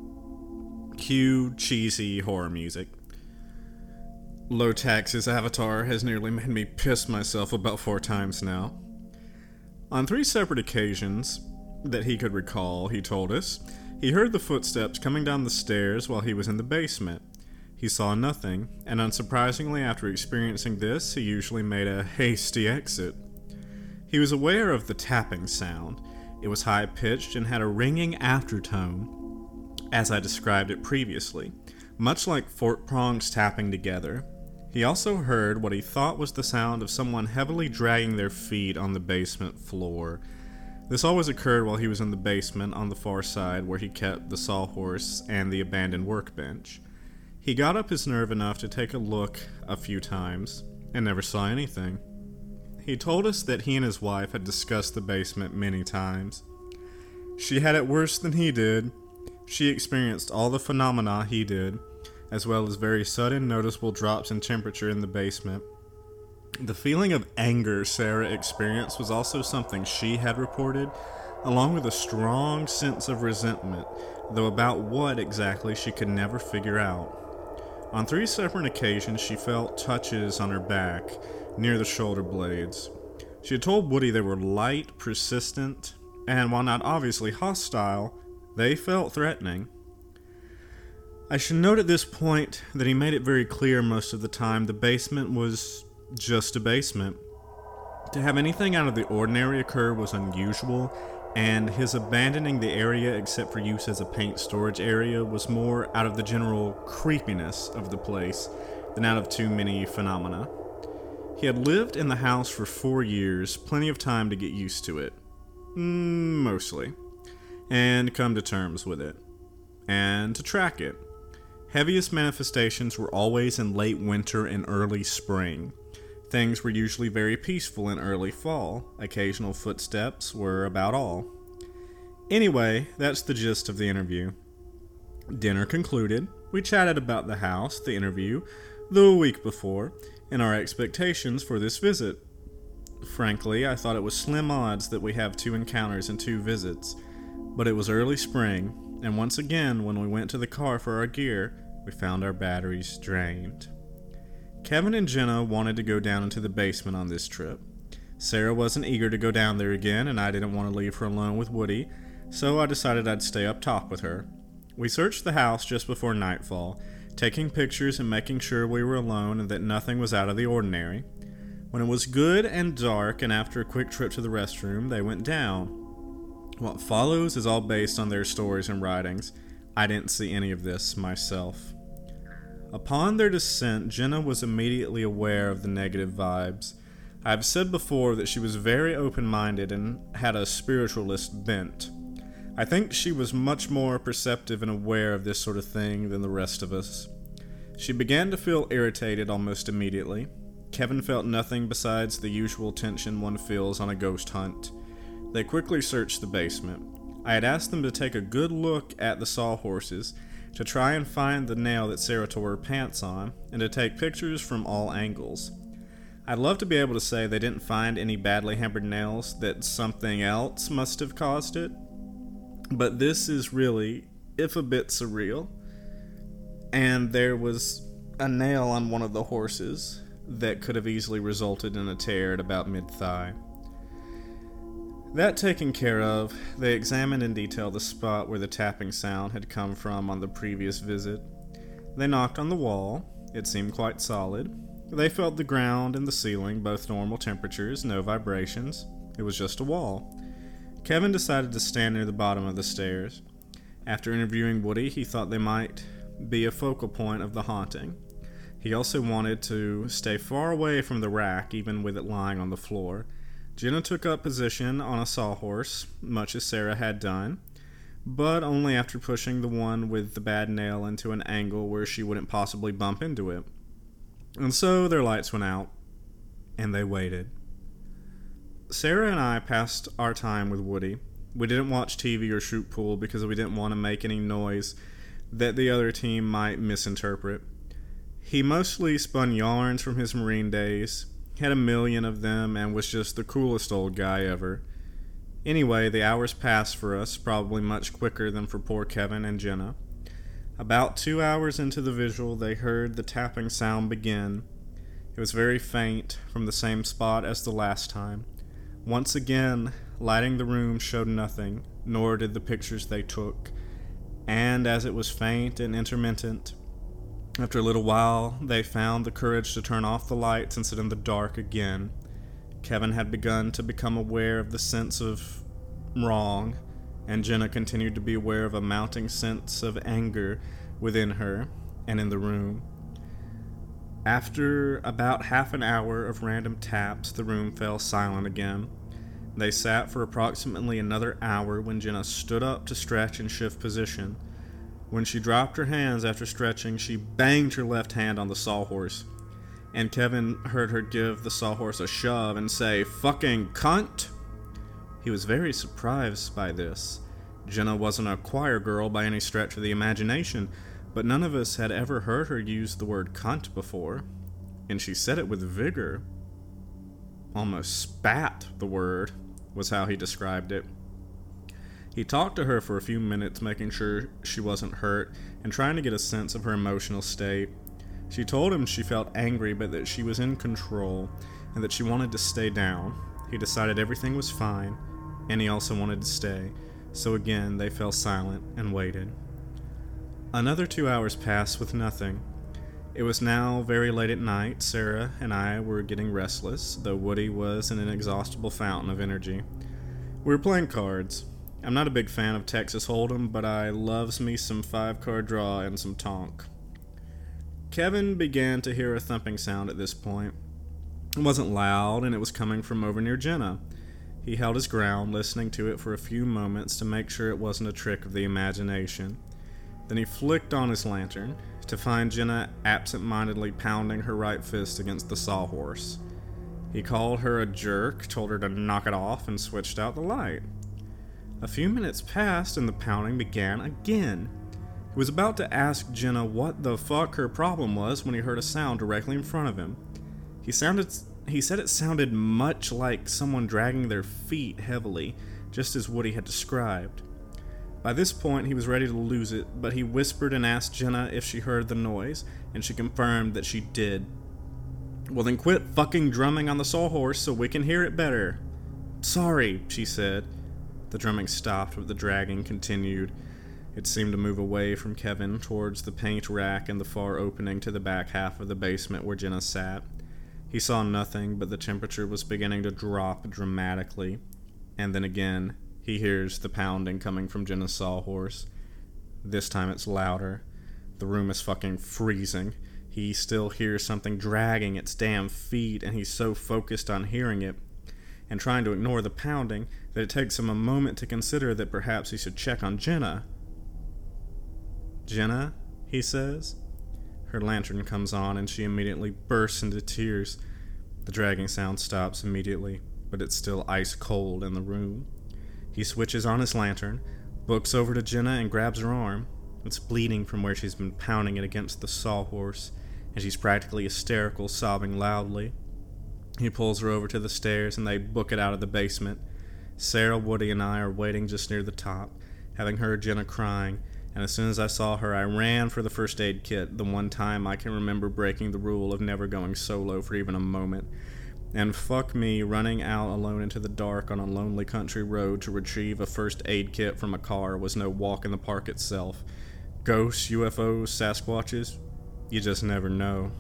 Cue cheesy horror music. Low Tax's Avatar has nearly made me piss myself about 4 times now. On 3 separate occasions that he could recall, he told us, he heard the footsteps coming down the stairs while he was in the basement. He saw nothing, and unsurprisingly, after experiencing this, he usually made a hasty exit. He was aware of the tapping sound. It was high-pitched and had a ringing aftertone, as I described it previously, much like fork prongs tapping together. He also heard what he thought was the sound of someone heavily dragging their feet on the basement floor. This always occurred while he was in the basement on the far side where he kept the sawhorse and the abandoned workbench. He got up his nerve enough to take a look a few times, and never saw anything. He told us that he and his wife had discussed the basement many times. She had it worse than he did. She experienced all the phenomena he did, as well as very sudden noticeable drops in temperature in the basement. The feeling of anger Sarah experienced was also something she had reported, along with a strong sense of resentment, though about what exactly she could never figure out. On 3 separate occasions she felt touches on her back, near the shoulder blades. She had told Woody they were light, persistent, and while not obviously hostile, they felt threatening. I should note at this point that he made it very clear most of the time the basement was just a basement. To have anything out of the ordinary occur was unusual, and his abandoning the area except for use as a paint storage area was more out of the general creepiness of the place than out of too many phenomena. He had lived in the house for 4 years, plenty of time to get used to it. Mostly. And come to terms with it. And to track it. Heaviest manifestations were always in late winter and early spring. Things were usually very peaceful in early fall. Occasional footsteps were about all. Anyway, that's the gist of the interview. Dinner concluded. We chatted about the house, the interview, the week before, and our expectations for this visit. Frankly, I thought it was slim odds that we have 2 encounters and 2 visits, but it was early spring, and once again, when we went to the car for our gear, we found our batteries drained. Kevin and Jenna wanted to go down into the basement on this trip. Sarah wasn't eager to go down there again, and I didn't want to leave her alone with Woody, so I decided I'd stay up top with her. We searched the house just before nightfall, taking pictures and making sure we were alone and that nothing was out of the ordinary. When it was good and dark, and after a quick trip to the restroom, they went down. What follows is all based on their stories and writings. I didn't see any of this myself. Upon their descent, Jenna was immediately aware of the negative vibes. I have said before that she was very open-minded and had a spiritualist bent. I think she was much more perceptive and aware of this sort of thing than the rest of us. She began to feel irritated almost immediately. Kevin felt nothing besides the usual tension one feels on a ghost hunt. They quickly searched the basement. I had asked them to take a good look at the sawhorses, to try and find the nail that Sarah tore her pants on, and to take pictures from all angles. I'd love to be able to say they didn't find any badly hammered nails, that something else must have caused it, but this is really, if a bit surreal. And there was a nail on one of the horses that could have easily resulted in a tear at about mid-thigh. That taken care of, they examined in detail the spot where the tapping sound had come from on the previous visit. They knocked on the wall. It seemed quite solid. They felt the ground and the ceiling, both normal temperatures, no vibrations. It was just a wall. Kevin decided to stand near the bottom of the stairs. After interviewing Woody, he thought they might be a focal point of the haunting. He also wanted to stay far away from the rack, even with it lying on the floor. Jenna took up position on a sawhorse, much as Sarah had done, but only after pushing the one with the bad nail into an angle where she wouldn't possibly bump into it. And so their lights went out, and they waited. Sarah and I passed our time with Woody. We didn't watch TV or shoot pool because we didn't want to make any noise that the other team might misinterpret. He mostly spun yarns from his Marine days, had 1,000,000 of them, and was just the coolest old guy ever. Anyway, the hours passed for us, probably much quicker than for poor Kevin and Jenna. About 2 hours into the visual, they heard the tapping sound begin. It was very faint, from the same spot as the last time. Once again, lighting the room showed nothing, nor did the pictures they took. And as it was faint and intermittent, after a little while, they found the courage to turn off the lights and sit in the dark again. Kevin had begun to become aware of the sense of wrong, and Jenna continued to be aware of a mounting sense of anger within her and in the room. After about half an hour of random taps, the room fell silent again. They sat for approximately another hour when Jenna stood up to stretch and shift position. When she dropped her hands after stretching, she banged her left hand on the sawhorse, and Kevin heard her give the sawhorse a shove and say, "Fucking cunt!" He was very surprised by this. Jenna wasn't a choir girl by any stretch of the imagination, but none of us had ever heard her use the word cunt before, and she said it with vigor. Almost spat the word, was how he described it. He talked to her for a few minutes, making sure she wasn't hurt and trying to get a sense of her emotional state. She told him she felt angry, but that she was in control and that she wanted to stay down. He decided everything was fine, and he also wanted to stay. So again, they fell silent and waited. Another 2 hours passed with nothing. It was now very late at night. Sarah and I were getting restless, though Woody was an inexhaustible fountain of energy. We were playing cards. I'm not a big fan of Texas Hold'em, but I loves me some 5-card draw and some tonk. Kevin began to hear a thumping sound at this point. It wasn't loud, and it was coming from over near Jenna. He held his ground, listening to it for a few moments to make sure it wasn't a trick of the imagination. Then he flicked on his lantern to find Jenna absent-mindedly pounding her right fist against the sawhorse. He called her a jerk, told her to knock it off, and switched out the light. A few minutes passed and the pounding began again. He was about to ask Jenna what the fuck her problem was when he heard a sound directly in front of him. He said it sounded much like someone dragging their feet heavily, just as Woody had described. By this point, he was ready to lose it, but he whispered and asked Jenna if she heard the noise, and she confirmed that she did. "Well then quit fucking drumming on the sawhorse so we can hear it better." "Sorry," she said. The drumming stopped, but the dragging continued. It seemed to move away from Kevin towards the paint rack and the far opening to the back half of the basement where Jenna sat. He saw nothing, but the temperature was beginning to drop dramatically. And then again, he hears the pounding coming from Jenna's sawhorse. This time it's louder. The room is fucking freezing. He still hears something dragging its damn feet, and he's so focused on hearing it and trying to ignore the pounding that it takes him a moment to consider that perhaps he should check on Jenna. "Jenna?" he says. Her lantern comes on and she immediately bursts into tears. The dragging sound stops immediately, but it's still ice cold in the room. He switches on his lantern, books over to Jenna and grabs her arm. It's bleeding from where she's been pounding it against the sawhorse, and she's practically hysterical, sobbing loudly. He pulls her over to the stairs and they book it out of the basement. Sarah, Woody, and I are waiting just near the top, having heard Jenna crying, and as soon as I saw her, I ran for the first aid kit, the one time I can remember breaking the rule of never going solo for even a moment. And fuck me, running out alone into the dark on a lonely country road to retrieve a first aid kit from a car was no walk in the park itself. Ghosts, UFOs, Sasquatches, you just never know.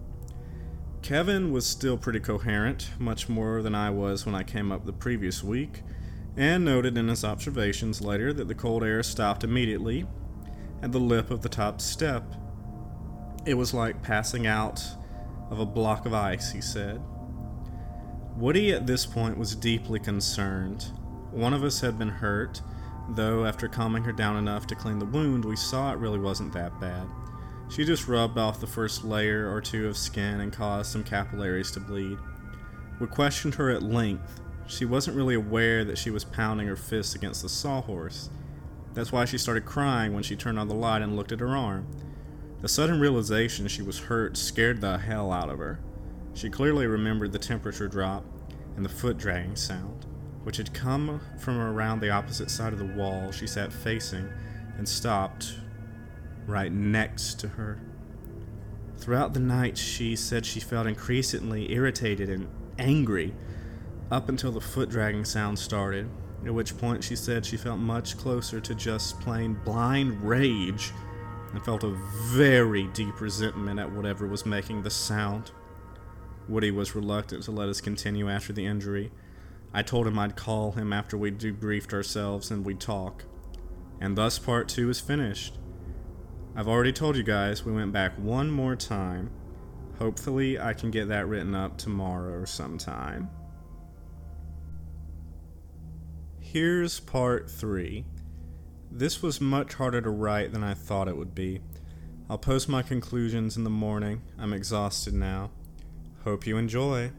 Kevin was still pretty coherent, much more than I was when I came up the previous week, and noted in his observations later that the cold air stopped immediately at the lip of the top step. It was like passing out of a block of ice, he said. Woody at this point was deeply concerned. One of us had been hurt, though after calming her down enough to clean the wound, we saw it really wasn't that bad. She just rubbed off the first layer or two of skin and caused some capillaries to bleed. We questioned her at length. She wasn't really aware that she was pounding her fists against the sawhorse. That's why she started crying when she turned on the light and looked at her arm. The sudden realization she was hurt scared the hell out of her. She clearly remembered the temperature drop and the foot dragging sound, which had come from around the opposite side of the wall she sat facing and stopped right next to her. Throughout the night, she said she felt increasingly irritated and angry, up until the foot-dragging sound started, at which point she said she felt much closer to just plain blind rage, and felt a very deep resentment at whatever was making the sound. Woody was reluctant to let us continue after the injury. I told him I'd call him after we'd debriefed ourselves and we'd talk. And thus part 2 is finished. I've already told you guys we went back one more time. Hopefully I can get that written up tomorrow sometime. Here's part 3. This was much harder to write than I thought it would be. I'll post my conclusions in the morning. I'm exhausted now. Hope you enjoy.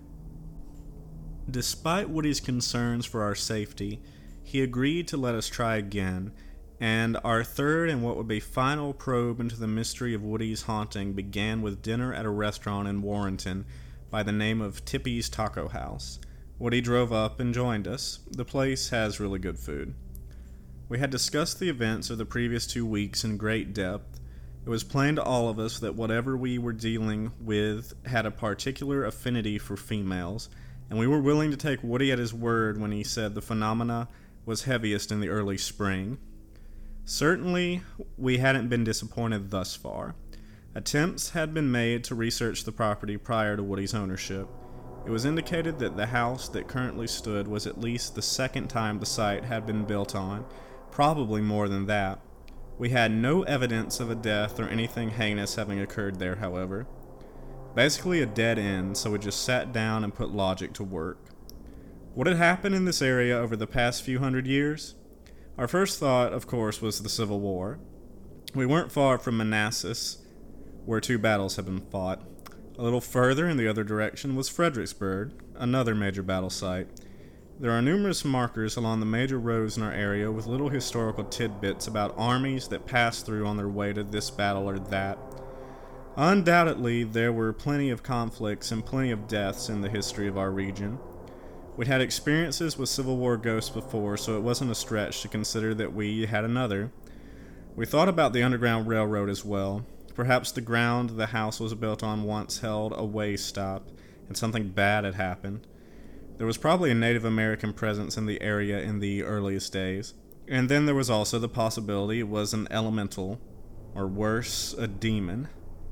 Despite Woody's concerns for our safety, he agreed to let us try again, and our third and what would be final probe into the mystery of Woody's haunting began with dinner at a restaurant in Warrenton by the name of Tippy's Taco House. Woody drove up and joined us. The place has really good food. We had discussed the events of the previous 2 weeks in great depth. It was plain to all of us that whatever we were dealing with had a particular affinity for females, and we were willing to take Woody at his word when he said the phenomena was heaviest in the early spring. Certainly, we hadn't been disappointed thus far. Attempts had been made to research the property prior to Woody's ownership. It was indicated that the house that currently stood was at least the second time the site had been built on, probably more than that. We had no evidence of a death or anything heinous having occurred there, however. Basically a dead end, so we just sat down and put logic to work. What had happened in this area over the past few hundred years? Our first thought, of course, was the Civil War. We weren't far from Manassas, where 2 battles had been fought. A little further in the other direction was Fredericksburg, another major battle site. There are numerous markers along the major roads in our area with little historical tidbits about armies that passed through on their way to this battle or that. Undoubtedly, there were plenty of conflicts and plenty of deaths in the history of our region. We'd had experiences with Civil War ghosts before, so it wasn't a stretch to consider that we had another. We thought about the Underground Railroad as well. Perhaps the ground the house was built on once held a way stop, and something bad had happened. There was probably a Native American presence in the area in the earliest days. And then there was also the possibility it was an elemental, or worse, a demon.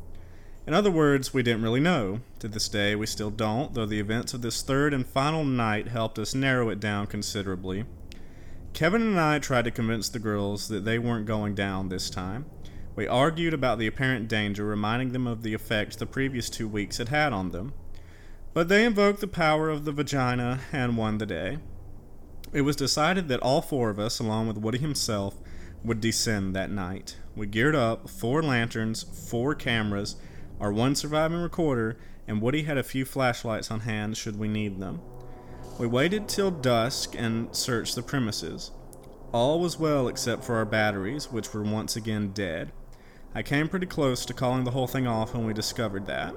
In other words, we didn't really know. To this day, we still don't, though the events of this third and final night helped us narrow it down considerably. Kevin and I tried to convince the girls that they weren't going down this time. We argued about the apparent danger, reminding them of the effect the previous 2 weeks had had on them. But they invoked the power of the vagina and won the day. It was decided that all 4 of us, along with Woody himself, would descend that night. We geared up 4 lanterns, 4 cameras, our 1 surviving recorder, and Woody had a few flashlights on hand should we need them. We waited till dusk and searched the premises. All was well except for our batteries, which were once again dead. I came pretty close to calling the whole thing off when we discovered that.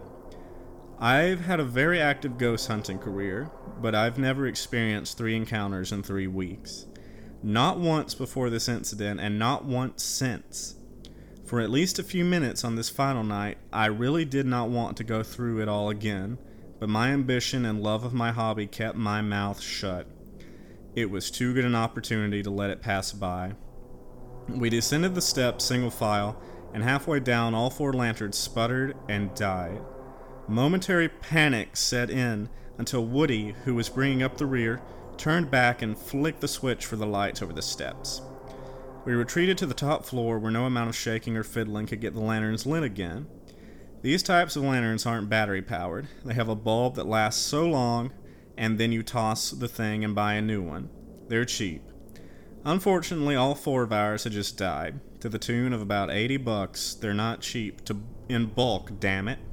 I've had a very active ghost hunting career, but I've never experienced 3 encounters in 3 weeks. Not once before this incident, and not once since. For at least a few minutes on this final night, I really did not want to go through it all again, but my ambition and love of my hobby kept my mouth shut. It was too good an opportunity to let it pass by. We descended the steps single file, and halfway down all 4 lanterns sputtered and died. Momentary panic set in until Woody, who was bringing up the rear, turned back and flicked the switch for the lights over the steps. We retreated to the top floor where no amount of shaking or fiddling could get the lanterns lit again. These types of lanterns aren't battery powered. They have a bulb that lasts so long, and then you toss the thing and buy a new one. They're cheap. Unfortunately, all 4 of ours had just died, to the tune of about $80. They're not cheap in bulk, damn it.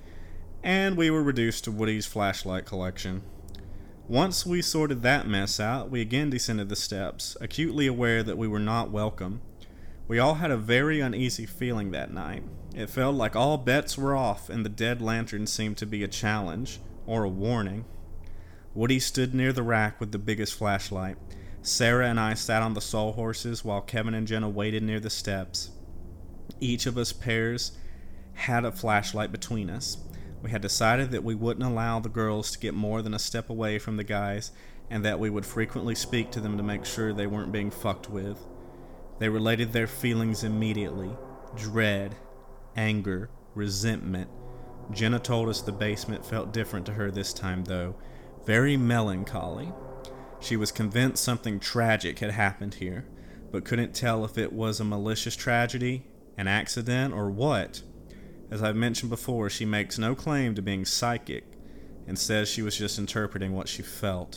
And we were reduced to Woody's flashlight collection. Once we sorted that mess out, we again descended the steps, acutely aware that we were not welcome. We all had a very uneasy feeling that night. It felt like all bets were off, and the dead lantern seemed to be a challenge, or a warning. Woody stood near the rack with the biggest flashlight. Sarah and I sat on the sawhorses while Kevin and Jenna waited near the steps. Each of us pairs had a flashlight between us. We had decided that we wouldn't allow the girls to get more than a step away from the guys, and that we would frequently speak to them to make sure they weren't being fucked with. They related their feelings immediately. Dread, anger, resentment. Jenna told us the basement felt different to her this time, though. Very melancholy. She was convinced something tragic had happened here, but couldn't tell if it was a malicious tragedy, an accident, or what. As I've mentioned before, she makes no claim to being psychic, and says she was just interpreting what she felt.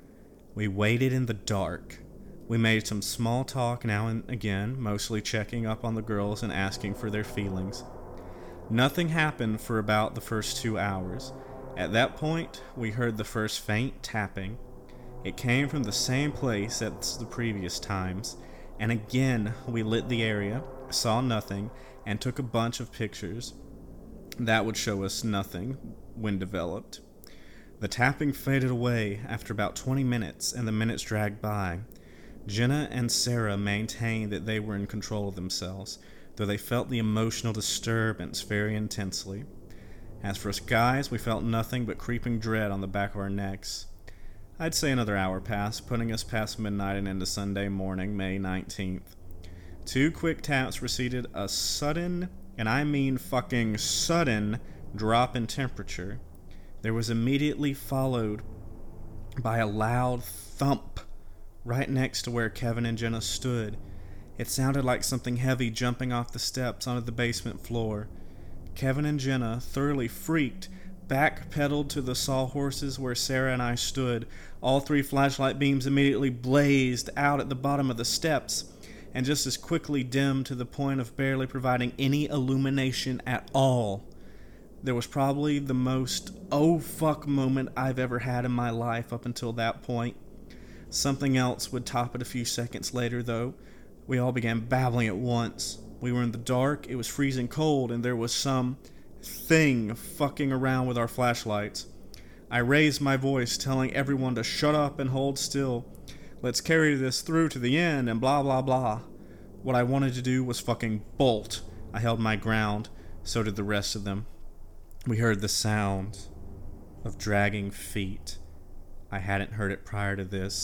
We waited in the dark. We made some small talk now and again, mostly checking up on the girls and asking for their feelings. Nothing happened for about the first 2 hours. At that point, we heard the first faint tapping. It came from the same place as the previous times, and again we lit the area, saw nothing, and took a bunch of pictures. That would show us nothing when developed. The tapping faded away after about 20 minutes, and the minutes dragged by. Jenna and Sarah maintained that they were in control of themselves, though they felt the emotional disturbance very intensely. As for us guys, we felt nothing but creeping dread on the back of our necks. I'd say another hour passed, putting us past midnight and into Sunday morning, May 19th. 2 quick taps preceded a sudden, and I mean fucking sudden, drop in temperature. There was immediately followed by a loud thump right next to where Kevin and Jenna stood. It sounded like something heavy jumping off the steps onto the basement floor. Kevin and Jenna, thoroughly freaked, backpedaled to the sawhorses where Sarah and I stood. All 3 flashlight beams immediately blazed out at the bottom of the steps, and just as quickly dimmed to the point of barely providing any illumination at all. There was probably the most oh fuck moment I've ever had in my life up until that point. Something else would top it a few seconds later, though. We all began babbling at once. We were in the dark, it was freezing cold, and there was some thing fucking around with our flashlights. I raised my voice, telling everyone to shut up and hold still. Let's carry this through to the end and blah blah blah. What I wanted to do was fucking bolt. I held my ground. So did the rest of them. We heard the sound of dragging feet. I hadn't heard it prior to this,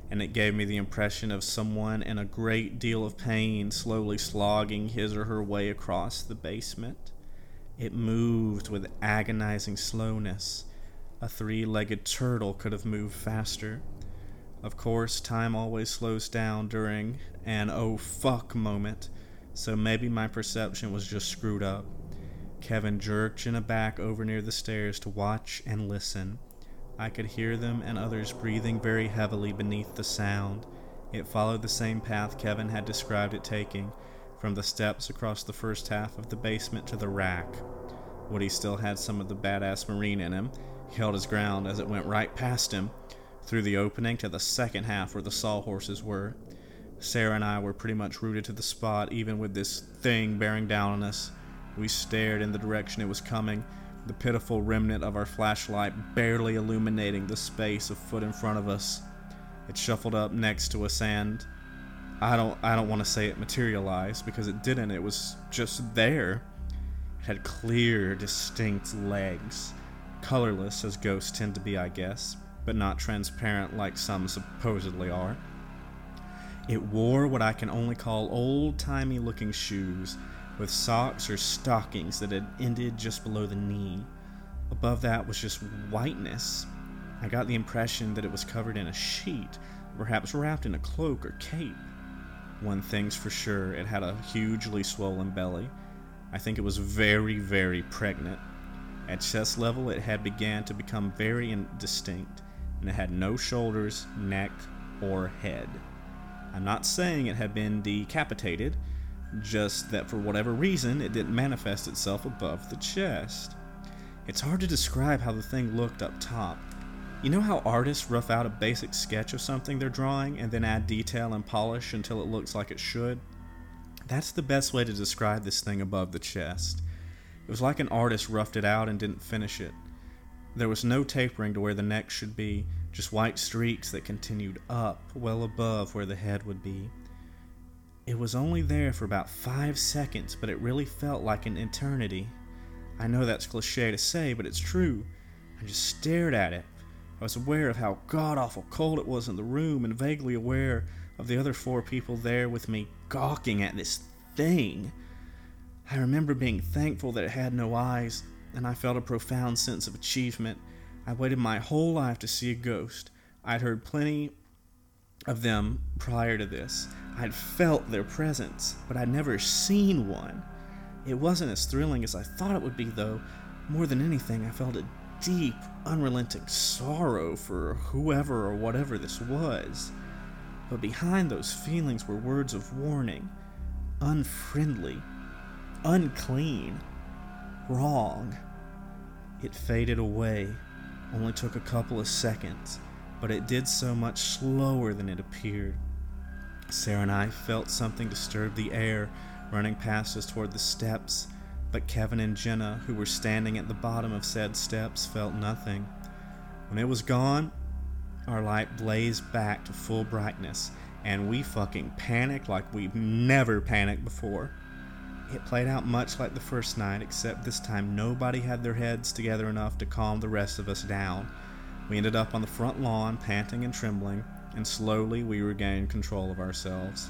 and it gave me the impression of someone in a great deal of pain slowly slogging his or her way across the basement. It moved with agonizing slowness. A 3-legged turtle could have moved faster. Of course, time always slows down during an oh fuck moment, so maybe my perception was just screwed up. Kevin jerked Jenna back over near the stairs to watch and listen. I could hear them and others breathing very heavily beneath the sound. It followed the same path Kevin had described it taking, from the steps across the first half of the basement to the rack. Woody still had some of the badass Marine in him. He held his ground as it went right past him, through the opening to the second half where the sawhorses were. Sarah and I were pretty much rooted to the spot, even with this thing bearing down on us. We stared in the direction it was coming, the pitiful remnant of our flashlight barely illuminating the space a foot in front of us. It shuffled up next to us and I don't want to say it materialized, because it didn't. It was just there. It had clear, distinct legs. Colorless, as ghosts tend to be, I guess, but not transparent like some supposedly are. It wore what I can only call old-timey looking shoes, with socks or stockings that had ended just below the knee. Above that was just whiteness. I got the impression that it was covered in a sheet, perhaps wrapped in a cloak or cape. One thing's for sure, it had a hugely swollen belly. I think it was very, very pregnant. At chest level, it had began to become very indistinct, and it had no shoulders, neck, or head. I'm not saying it had been decapitated, just that for whatever reason, it didn't manifest itself above the chest. It's hard to describe how the thing looked up top. You know how artists rough out a basic sketch of something they're drawing and then add detail and polish until it looks like it should? That's the best way to describe this thing above the chest. It was like an artist roughed it out and didn't finish it. There was no tapering to where the neck should be, just white streaks that continued up, well above where the head would be. It was only there for about 5 seconds, but it really felt like an eternity. I know that's cliche to say, but it's true. I just stared at it. I was aware of how god-awful cold it was in the room, and vaguely aware of the other 4 people there with me gawking at this thing. I remember being thankful that it had no eyes, and I felt a profound sense of achievement. I waited my whole life to see a ghost. I'd heard plenty of them prior to this. I'd felt their presence, but I'd never seen one. It wasn't as thrilling as I thought it would be, though. More than anything, I felt a deep, unrelenting sorrow for whoever or whatever this was. But behind those feelings were words of warning. Unfriendly. Unclean. Wrong. It faded away. Only took a couple of seconds, but it did so much slower than it appeared. Sarah and I felt something disturb the air, running past us toward the steps, but Kevin and Jenna, who were standing at the bottom of said steps, felt nothing. When it was gone, our light blazed back to full brightness, and we fucking panicked like we've never panicked before. It played out much like the first night, except this time nobody had their heads together enough to calm the rest of us down. We ended up on the front lawn, panting and trembling, and slowly we regained control of ourselves.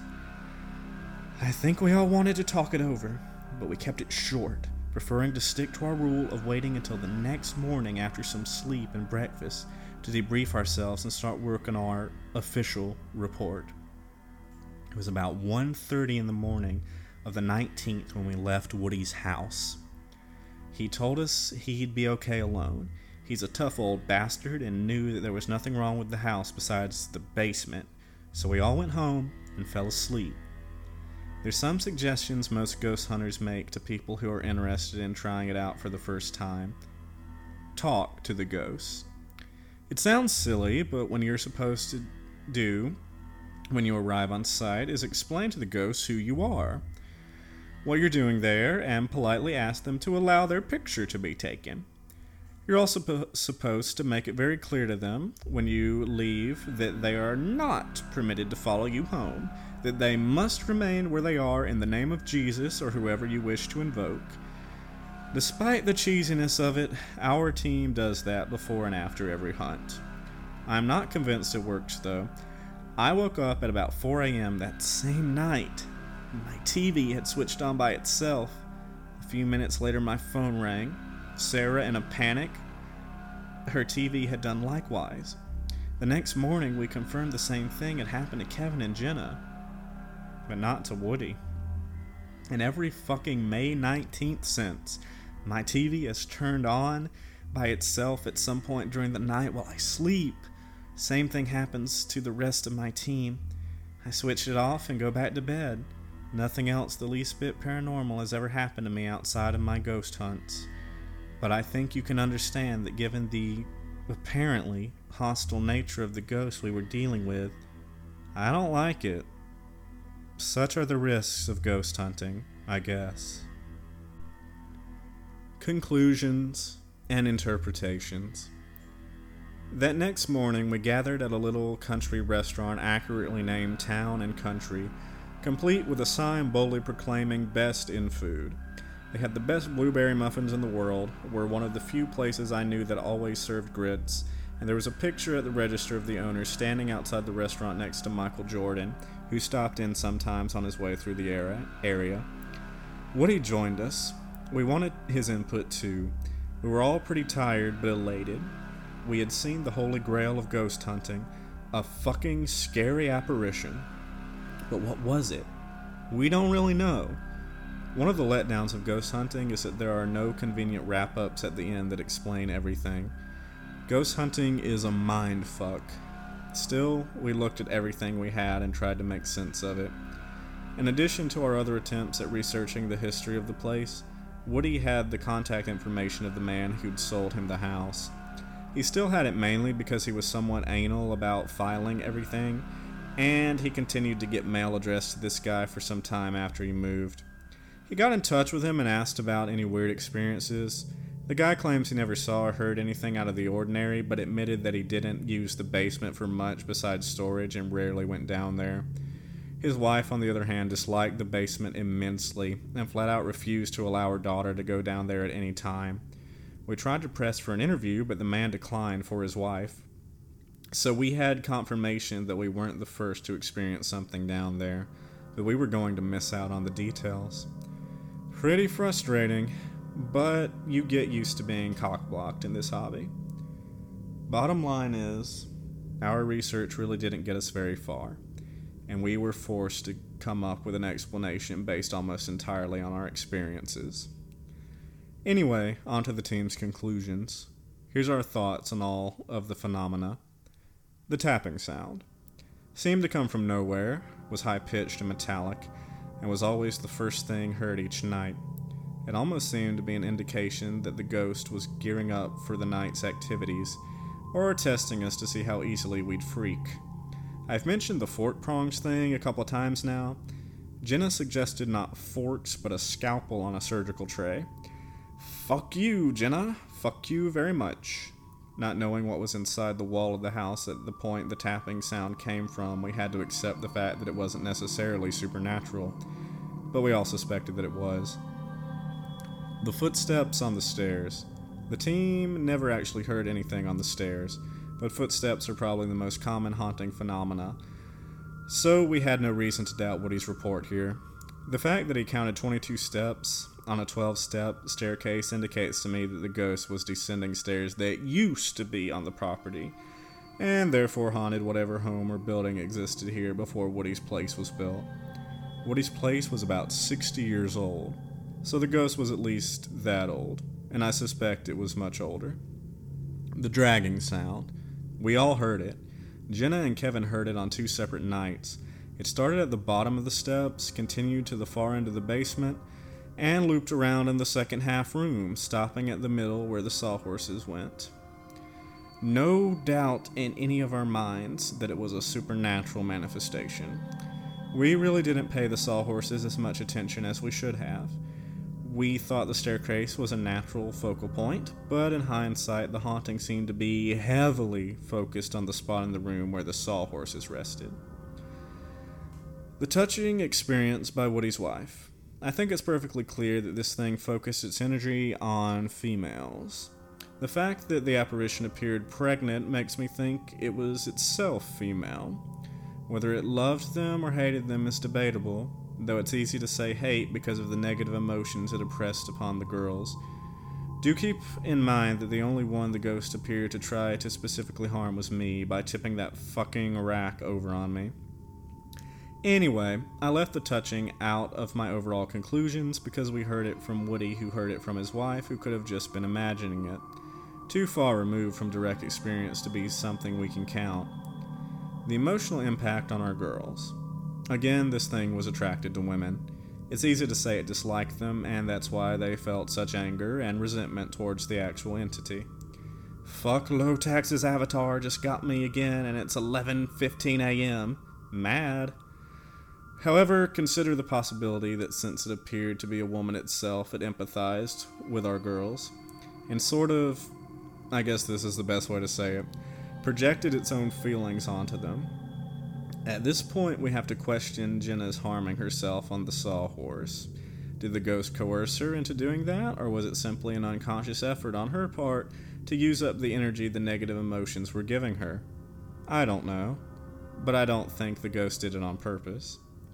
I think we all wanted to talk it over, but we kept it short, preferring to stick to our rule of waiting until the next morning after some sleep and breakfast to debrief ourselves and start work on our official report. It was about 1:30 in the morning of the 19th when we left Woody's house. He told us he'd be okay alone. He's a tough old bastard and knew that there was nothing wrong with the house besides the basement, so we all went home and fell asleep. There's some suggestions most ghost hunters make to people who are interested in trying it out for the first time. Talk to the ghosts. It sounds silly, but what you're supposed to do when you arrive on site is explain to the ghosts who you are, what you're doing there, and politely ask them to allow their picture to be taken. You're also supposed to make it very clear to them when you leave that they are not permitted to follow you home, that they must remain where they are in the name of Jesus or whoever you wish to invoke. Despite the cheesiness of it, our team does that before and after every hunt. I'm not convinced it works, though. I woke up at about 4 a.m. that same night. My TV had switched on by itself. A few minutes later, my phone rang. Sarah, in a panic, her TV had done likewise. The next morning, we confirmed the same thing had happened to Kevin and Jenna, but not to Woody. And every fucking May 19th since, my TV is turned on by itself at some point during the night while I sleep. Same thing happens to the rest of my team. I switch it off and go back to bed. Nothing else the least bit paranormal has ever happened to me outside of my ghost hunts. But I think you can understand that given the apparently hostile nature of the ghosts we were dealing with, I don't like it. Such are the risks of ghost hunting, I guess. Conclusions and interpretations. That next morning, we gathered at a little country restaurant accurately named Town and Country, complete with a sign boldly proclaiming best in food. They had the best blueberry muffins in the world, were one of the few places I knew that always served grits, and there was a picture at the register of the owner standing outside the restaurant next to Michael Jordan, who stopped in sometimes on his way through the area. Woody joined us. We wanted his input too. We were all pretty tired but elated. We had seen the holy grail of ghost hunting, a fucking scary apparition. But what was it? We don't really know. One of the letdowns of ghost hunting is that there are no convenient wrap-ups at the end that explain everything. Ghost hunting is a mind fuck. Still, we looked at everything we had and tried to make sense of it. In addition to our other attempts at researching the history of the place, Woody had the contact information of the man who'd sold him the house. He still had it mainly because he was somewhat anal about filing everything, and he continued to get mail addressed to this guy for some time after he moved. He got in touch with him and asked about any weird experiences. The guy claims he never saw or heard anything out of the ordinary, but admitted that he didn't use the basement for much besides storage and rarely went down there. His wife, on the other hand, disliked the basement immensely and flat out refused to allow her daughter to go down there at any time. We tried to press for an interview, but the man declined for his wife. So we had confirmation that we weren't the first to experience something down there, but we were going to miss out on the details. Pretty frustrating, but you get used to being cock-blocked in this hobby. Bottom line is, our research really didn't get us very far, and we were forced to come up with an explanation based almost entirely on our experiences. Anyway, on to the team's conclusions. Here's our thoughts on all of the phenomena. The tapping sound seemed to come from nowhere, was high-pitched and metallic, and was always the first thing heard each night. It almost seemed to be an indication that the ghost was gearing up for the night's activities, or testing us to see how easily we'd freak. I've mentioned the fork prongs thing a couple times now. Jenna suggested not forks, but a scalpel on a surgical tray. Fuck you, Jenna. Fuck you very much. Not knowing what was inside the wall of the house at the point the tapping sound came from, we had to accept the fact that it wasn't necessarily supernatural, but we all suspected that it was. The footsteps on the stairs. The team never actually heard anything on the stairs, but footsteps are probably the most common haunting phenomena, so we had no reason to doubt Woody's report here. The fact that he counted 22 steps on a 12-step staircase indicates to me that the ghost was descending stairs that used to be on the property, and therefore haunted whatever home or building existed here before Woody's place was built. Woody's place was about 60 years old, so the ghost was at least that old, and I suspect it was much older. The dragging sound. We all heard it. Jenna and Kevin heard it on 2 separate nights. It started at the bottom of the steps, continued to the far end of the basement, and looped around in the second half room, stopping at the middle where the sawhorses went. No doubt in any of our minds that it was a supernatural manifestation. We really didn't pay the sawhorses as much attention as we should have. We thought the staircase was a natural focal point, but in hindsight, the haunting seemed to be heavily focused on the spot in the room where the sawhorses rested. The touching experience by Woody's wife. I think it's perfectly clear that this thing focused its energy on females. The fact that the apparition appeared pregnant makes me think it was itself female. Whether it loved them or hated them is debatable, though it's easy to say hate because of the negative emotions it impressed upon the girls. Do keep in mind that the only one the ghost appeared to try to specifically harm was me by tipping that fucking rack over on me. Anyway, I left the touching out of my overall conclusions because we heard it from Woody, who heard it from his wife, who could have just been imagining it. Too far removed from direct experience to be something we can count. The emotional impact on our girls. Again, this thing was attracted to women. It's easy to say it disliked them, and that's why they felt such anger and resentment towards the actual entity. Fuck low taxes Avatar just got me again, and it's 11:15 a.m. Mad. However, consider the possibility that since it appeared to be a woman itself, it empathized with our girls, and sort of, I guess this is the best way to say it, projected its own feelings onto them. At this point, we have to question Jenna's harming herself on the sawhorse. Did the ghost coerce her into doing that, or was it simply an unconscious effort on her part to use up the energy the negative emotions were giving her? I don't know, but I don't think the ghost did it on purpose.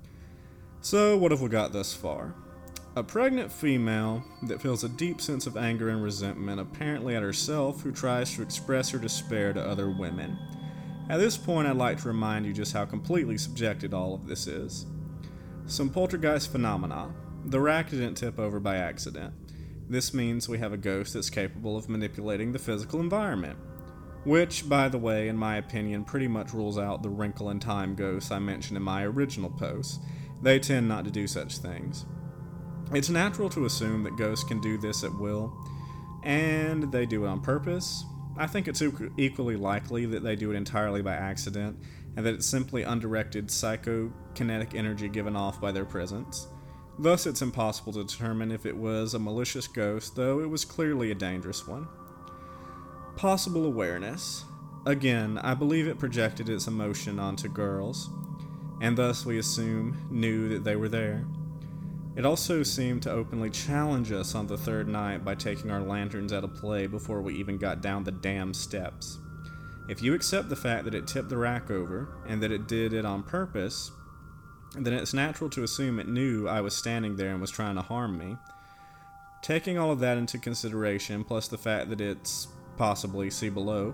So, what have we got thus far? A pregnant female that feels a deep sense of anger and resentment, apparently at herself, who tries to express her despair to other women. At this point, I'd like to remind you just how completely subjective all of this is. Some poltergeist phenomena. The rack didn't tip over by accident. This means we have a ghost that's capable of manipulating the physical environment. Which, by the way, in my opinion, pretty much rules out the wrinkle in time ghosts I mentioned in my original post. They tend not to do such things. It's natural to assume that ghosts can do this at will, and they do it on purpose. I think it's equally likely that they do it entirely by accident, and that it's simply undirected psychokinetic energy given off by their presence. Thus, it's impossible to determine if it was a malicious ghost, though it was clearly a dangerous one. Possible awareness. Again, I believe it projected its emotion onto girls, and thus we assume knew that they were there. It also seemed to openly challenge us on the third night by taking our lanterns out of play before we even got down the damn steps. If you accept the fact that it tipped the rack over, and that it did it on purpose, then it's natural to assume it knew I was standing there and was trying to harm me. Taking all of that into consideration, plus the fact that it's, possibly, see below,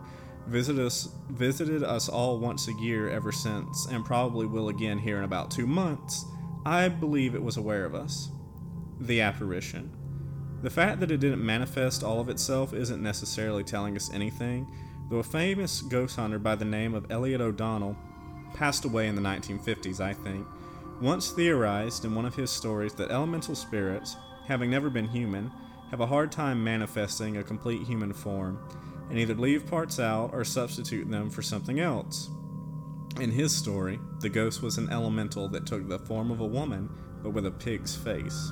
visited us all once a year ever since, and probably will again here in about 2 months, I believe it was aware of us. The apparition. The fact that it didn't manifest all of itself isn't necessarily telling us anything, though a famous ghost hunter by the name of Elliot O'Donnell, passed away in the 1950s, I think, once theorized in one of his stories that elemental spirits, having never been human, have a hard time manifesting a complete human form, and either leave parts out or substitute them for something else. In his story, the ghost was an elemental that took the form of a woman, but with a pig's face.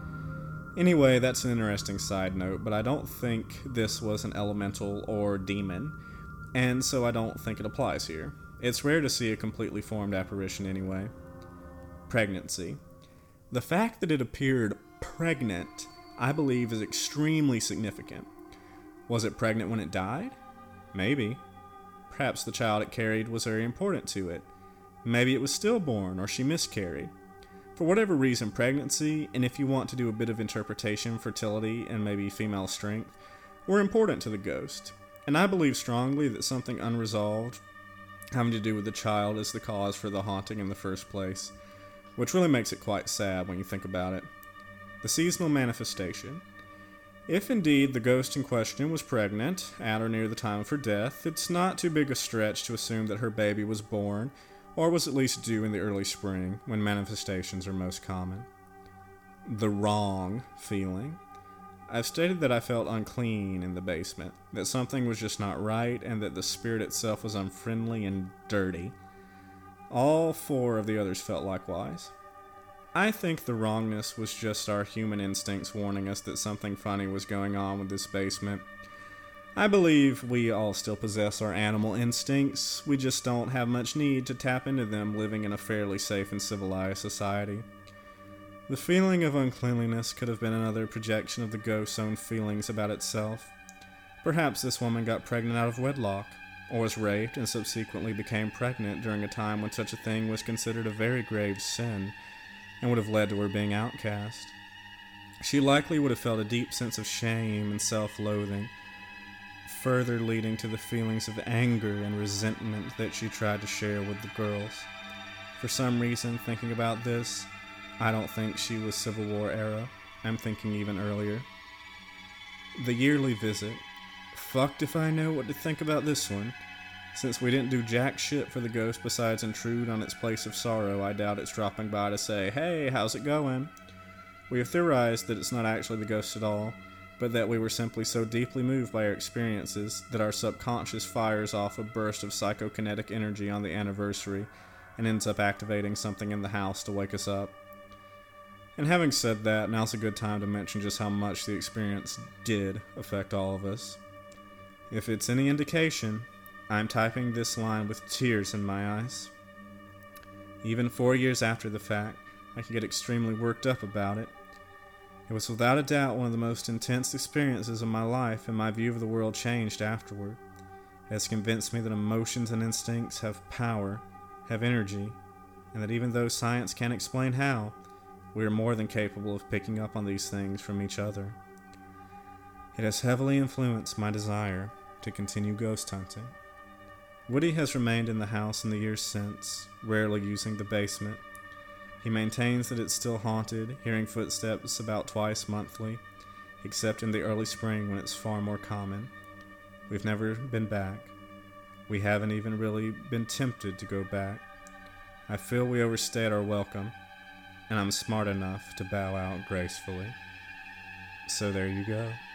Anyway, that's an interesting side note, but I don't think this was an elemental or demon, and so I don't think it applies here. It's rare to see a completely formed apparition anyway. Pregnancy. The fact that it appeared pregnant, I believe, is extremely significant. Was it pregnant when it died? Maybe. Perhaps the child it carried was very important to it. Maybe it was stillborn, or she miscarried. For whatever reason, pregnancy, and if you want to do a bit of interpretation, fertility, and maybe female strength, were important to the ghost. And I believe strongly that something unresolved, having to do with the child, is the cause for the haunting in the first place, which really makes it quite sad when you think about it. The seasonal manifestation. If indeed the ghost in question was pregnant, at or near the time of her death, it's not too big a stretch to assume that her baby was born, or was at least due in the early spring, when manifestations are most common. The wrong feeling. I've stated that I felt unclean in the basement, that something was just not right, and that the spirit itself was unfriendly and dirty. All 4 of the others felt likewise. I think the wrongness was just our human instincts warning us that something funny was going on with this basement. I believe we all still possess our animal instincts, we just don't have much need to tap into them living in a fairly safe and civilized society. The feeling of uncleanliness could have been another projection of the ghost's own feelings about itself. Perhaps this woman got pregnant out of wedlock, or was raped and subsequently became pregnant during a time when such a thing was considered a very grave sin and would have led to her being outcast. She likely would have felt a deep sense of shame and self-loathing, further leading to the feelings of anger and resentment that she tried to share with the girls. For some reason, thinking about this, I don't think she was Civil War era. I'm thinking even earlier. The yearly visit. Fucked if I know what to think about this one. Since we didn't do jack shit for the ghost besides intrude on its place of sorrow, I doubt it's dropping by to say, "Hey, how's it going?" We have theorized that it's not actually the ghost at all, but that we were simply so deeply moved by our experiences that our subconscious fires off a burst of psychokinetic energy on the anniversary and ends up activating something in the house to wake us up. And having said that, now's a good time to mention just how much the experience did affect all of us. If it's any indication, I'm typing this line with tears in my eyes. Even 4 years after the fact, I can get extremely worked up about it. It was without a doubt one of the most intense experiences of my life, and my view of the world changed afterward. It has convinced me that emotions and instincts have power, have energy, and that even though science can't explain how, we are more than capable of picking up on these things from each other. It has heavily influenced my desire to continue ghost hunting. Woody has remained in the house in the years since, rarely using the basement. He maintains that it's still haunted, hearing footsteps about twice monthly, except in the early spring when it's far more common. We've never been back. We haven't even really been tempted to go back. I feel we overstayed our welcome, and I'm smart enough to bow out gracefully. So there you go.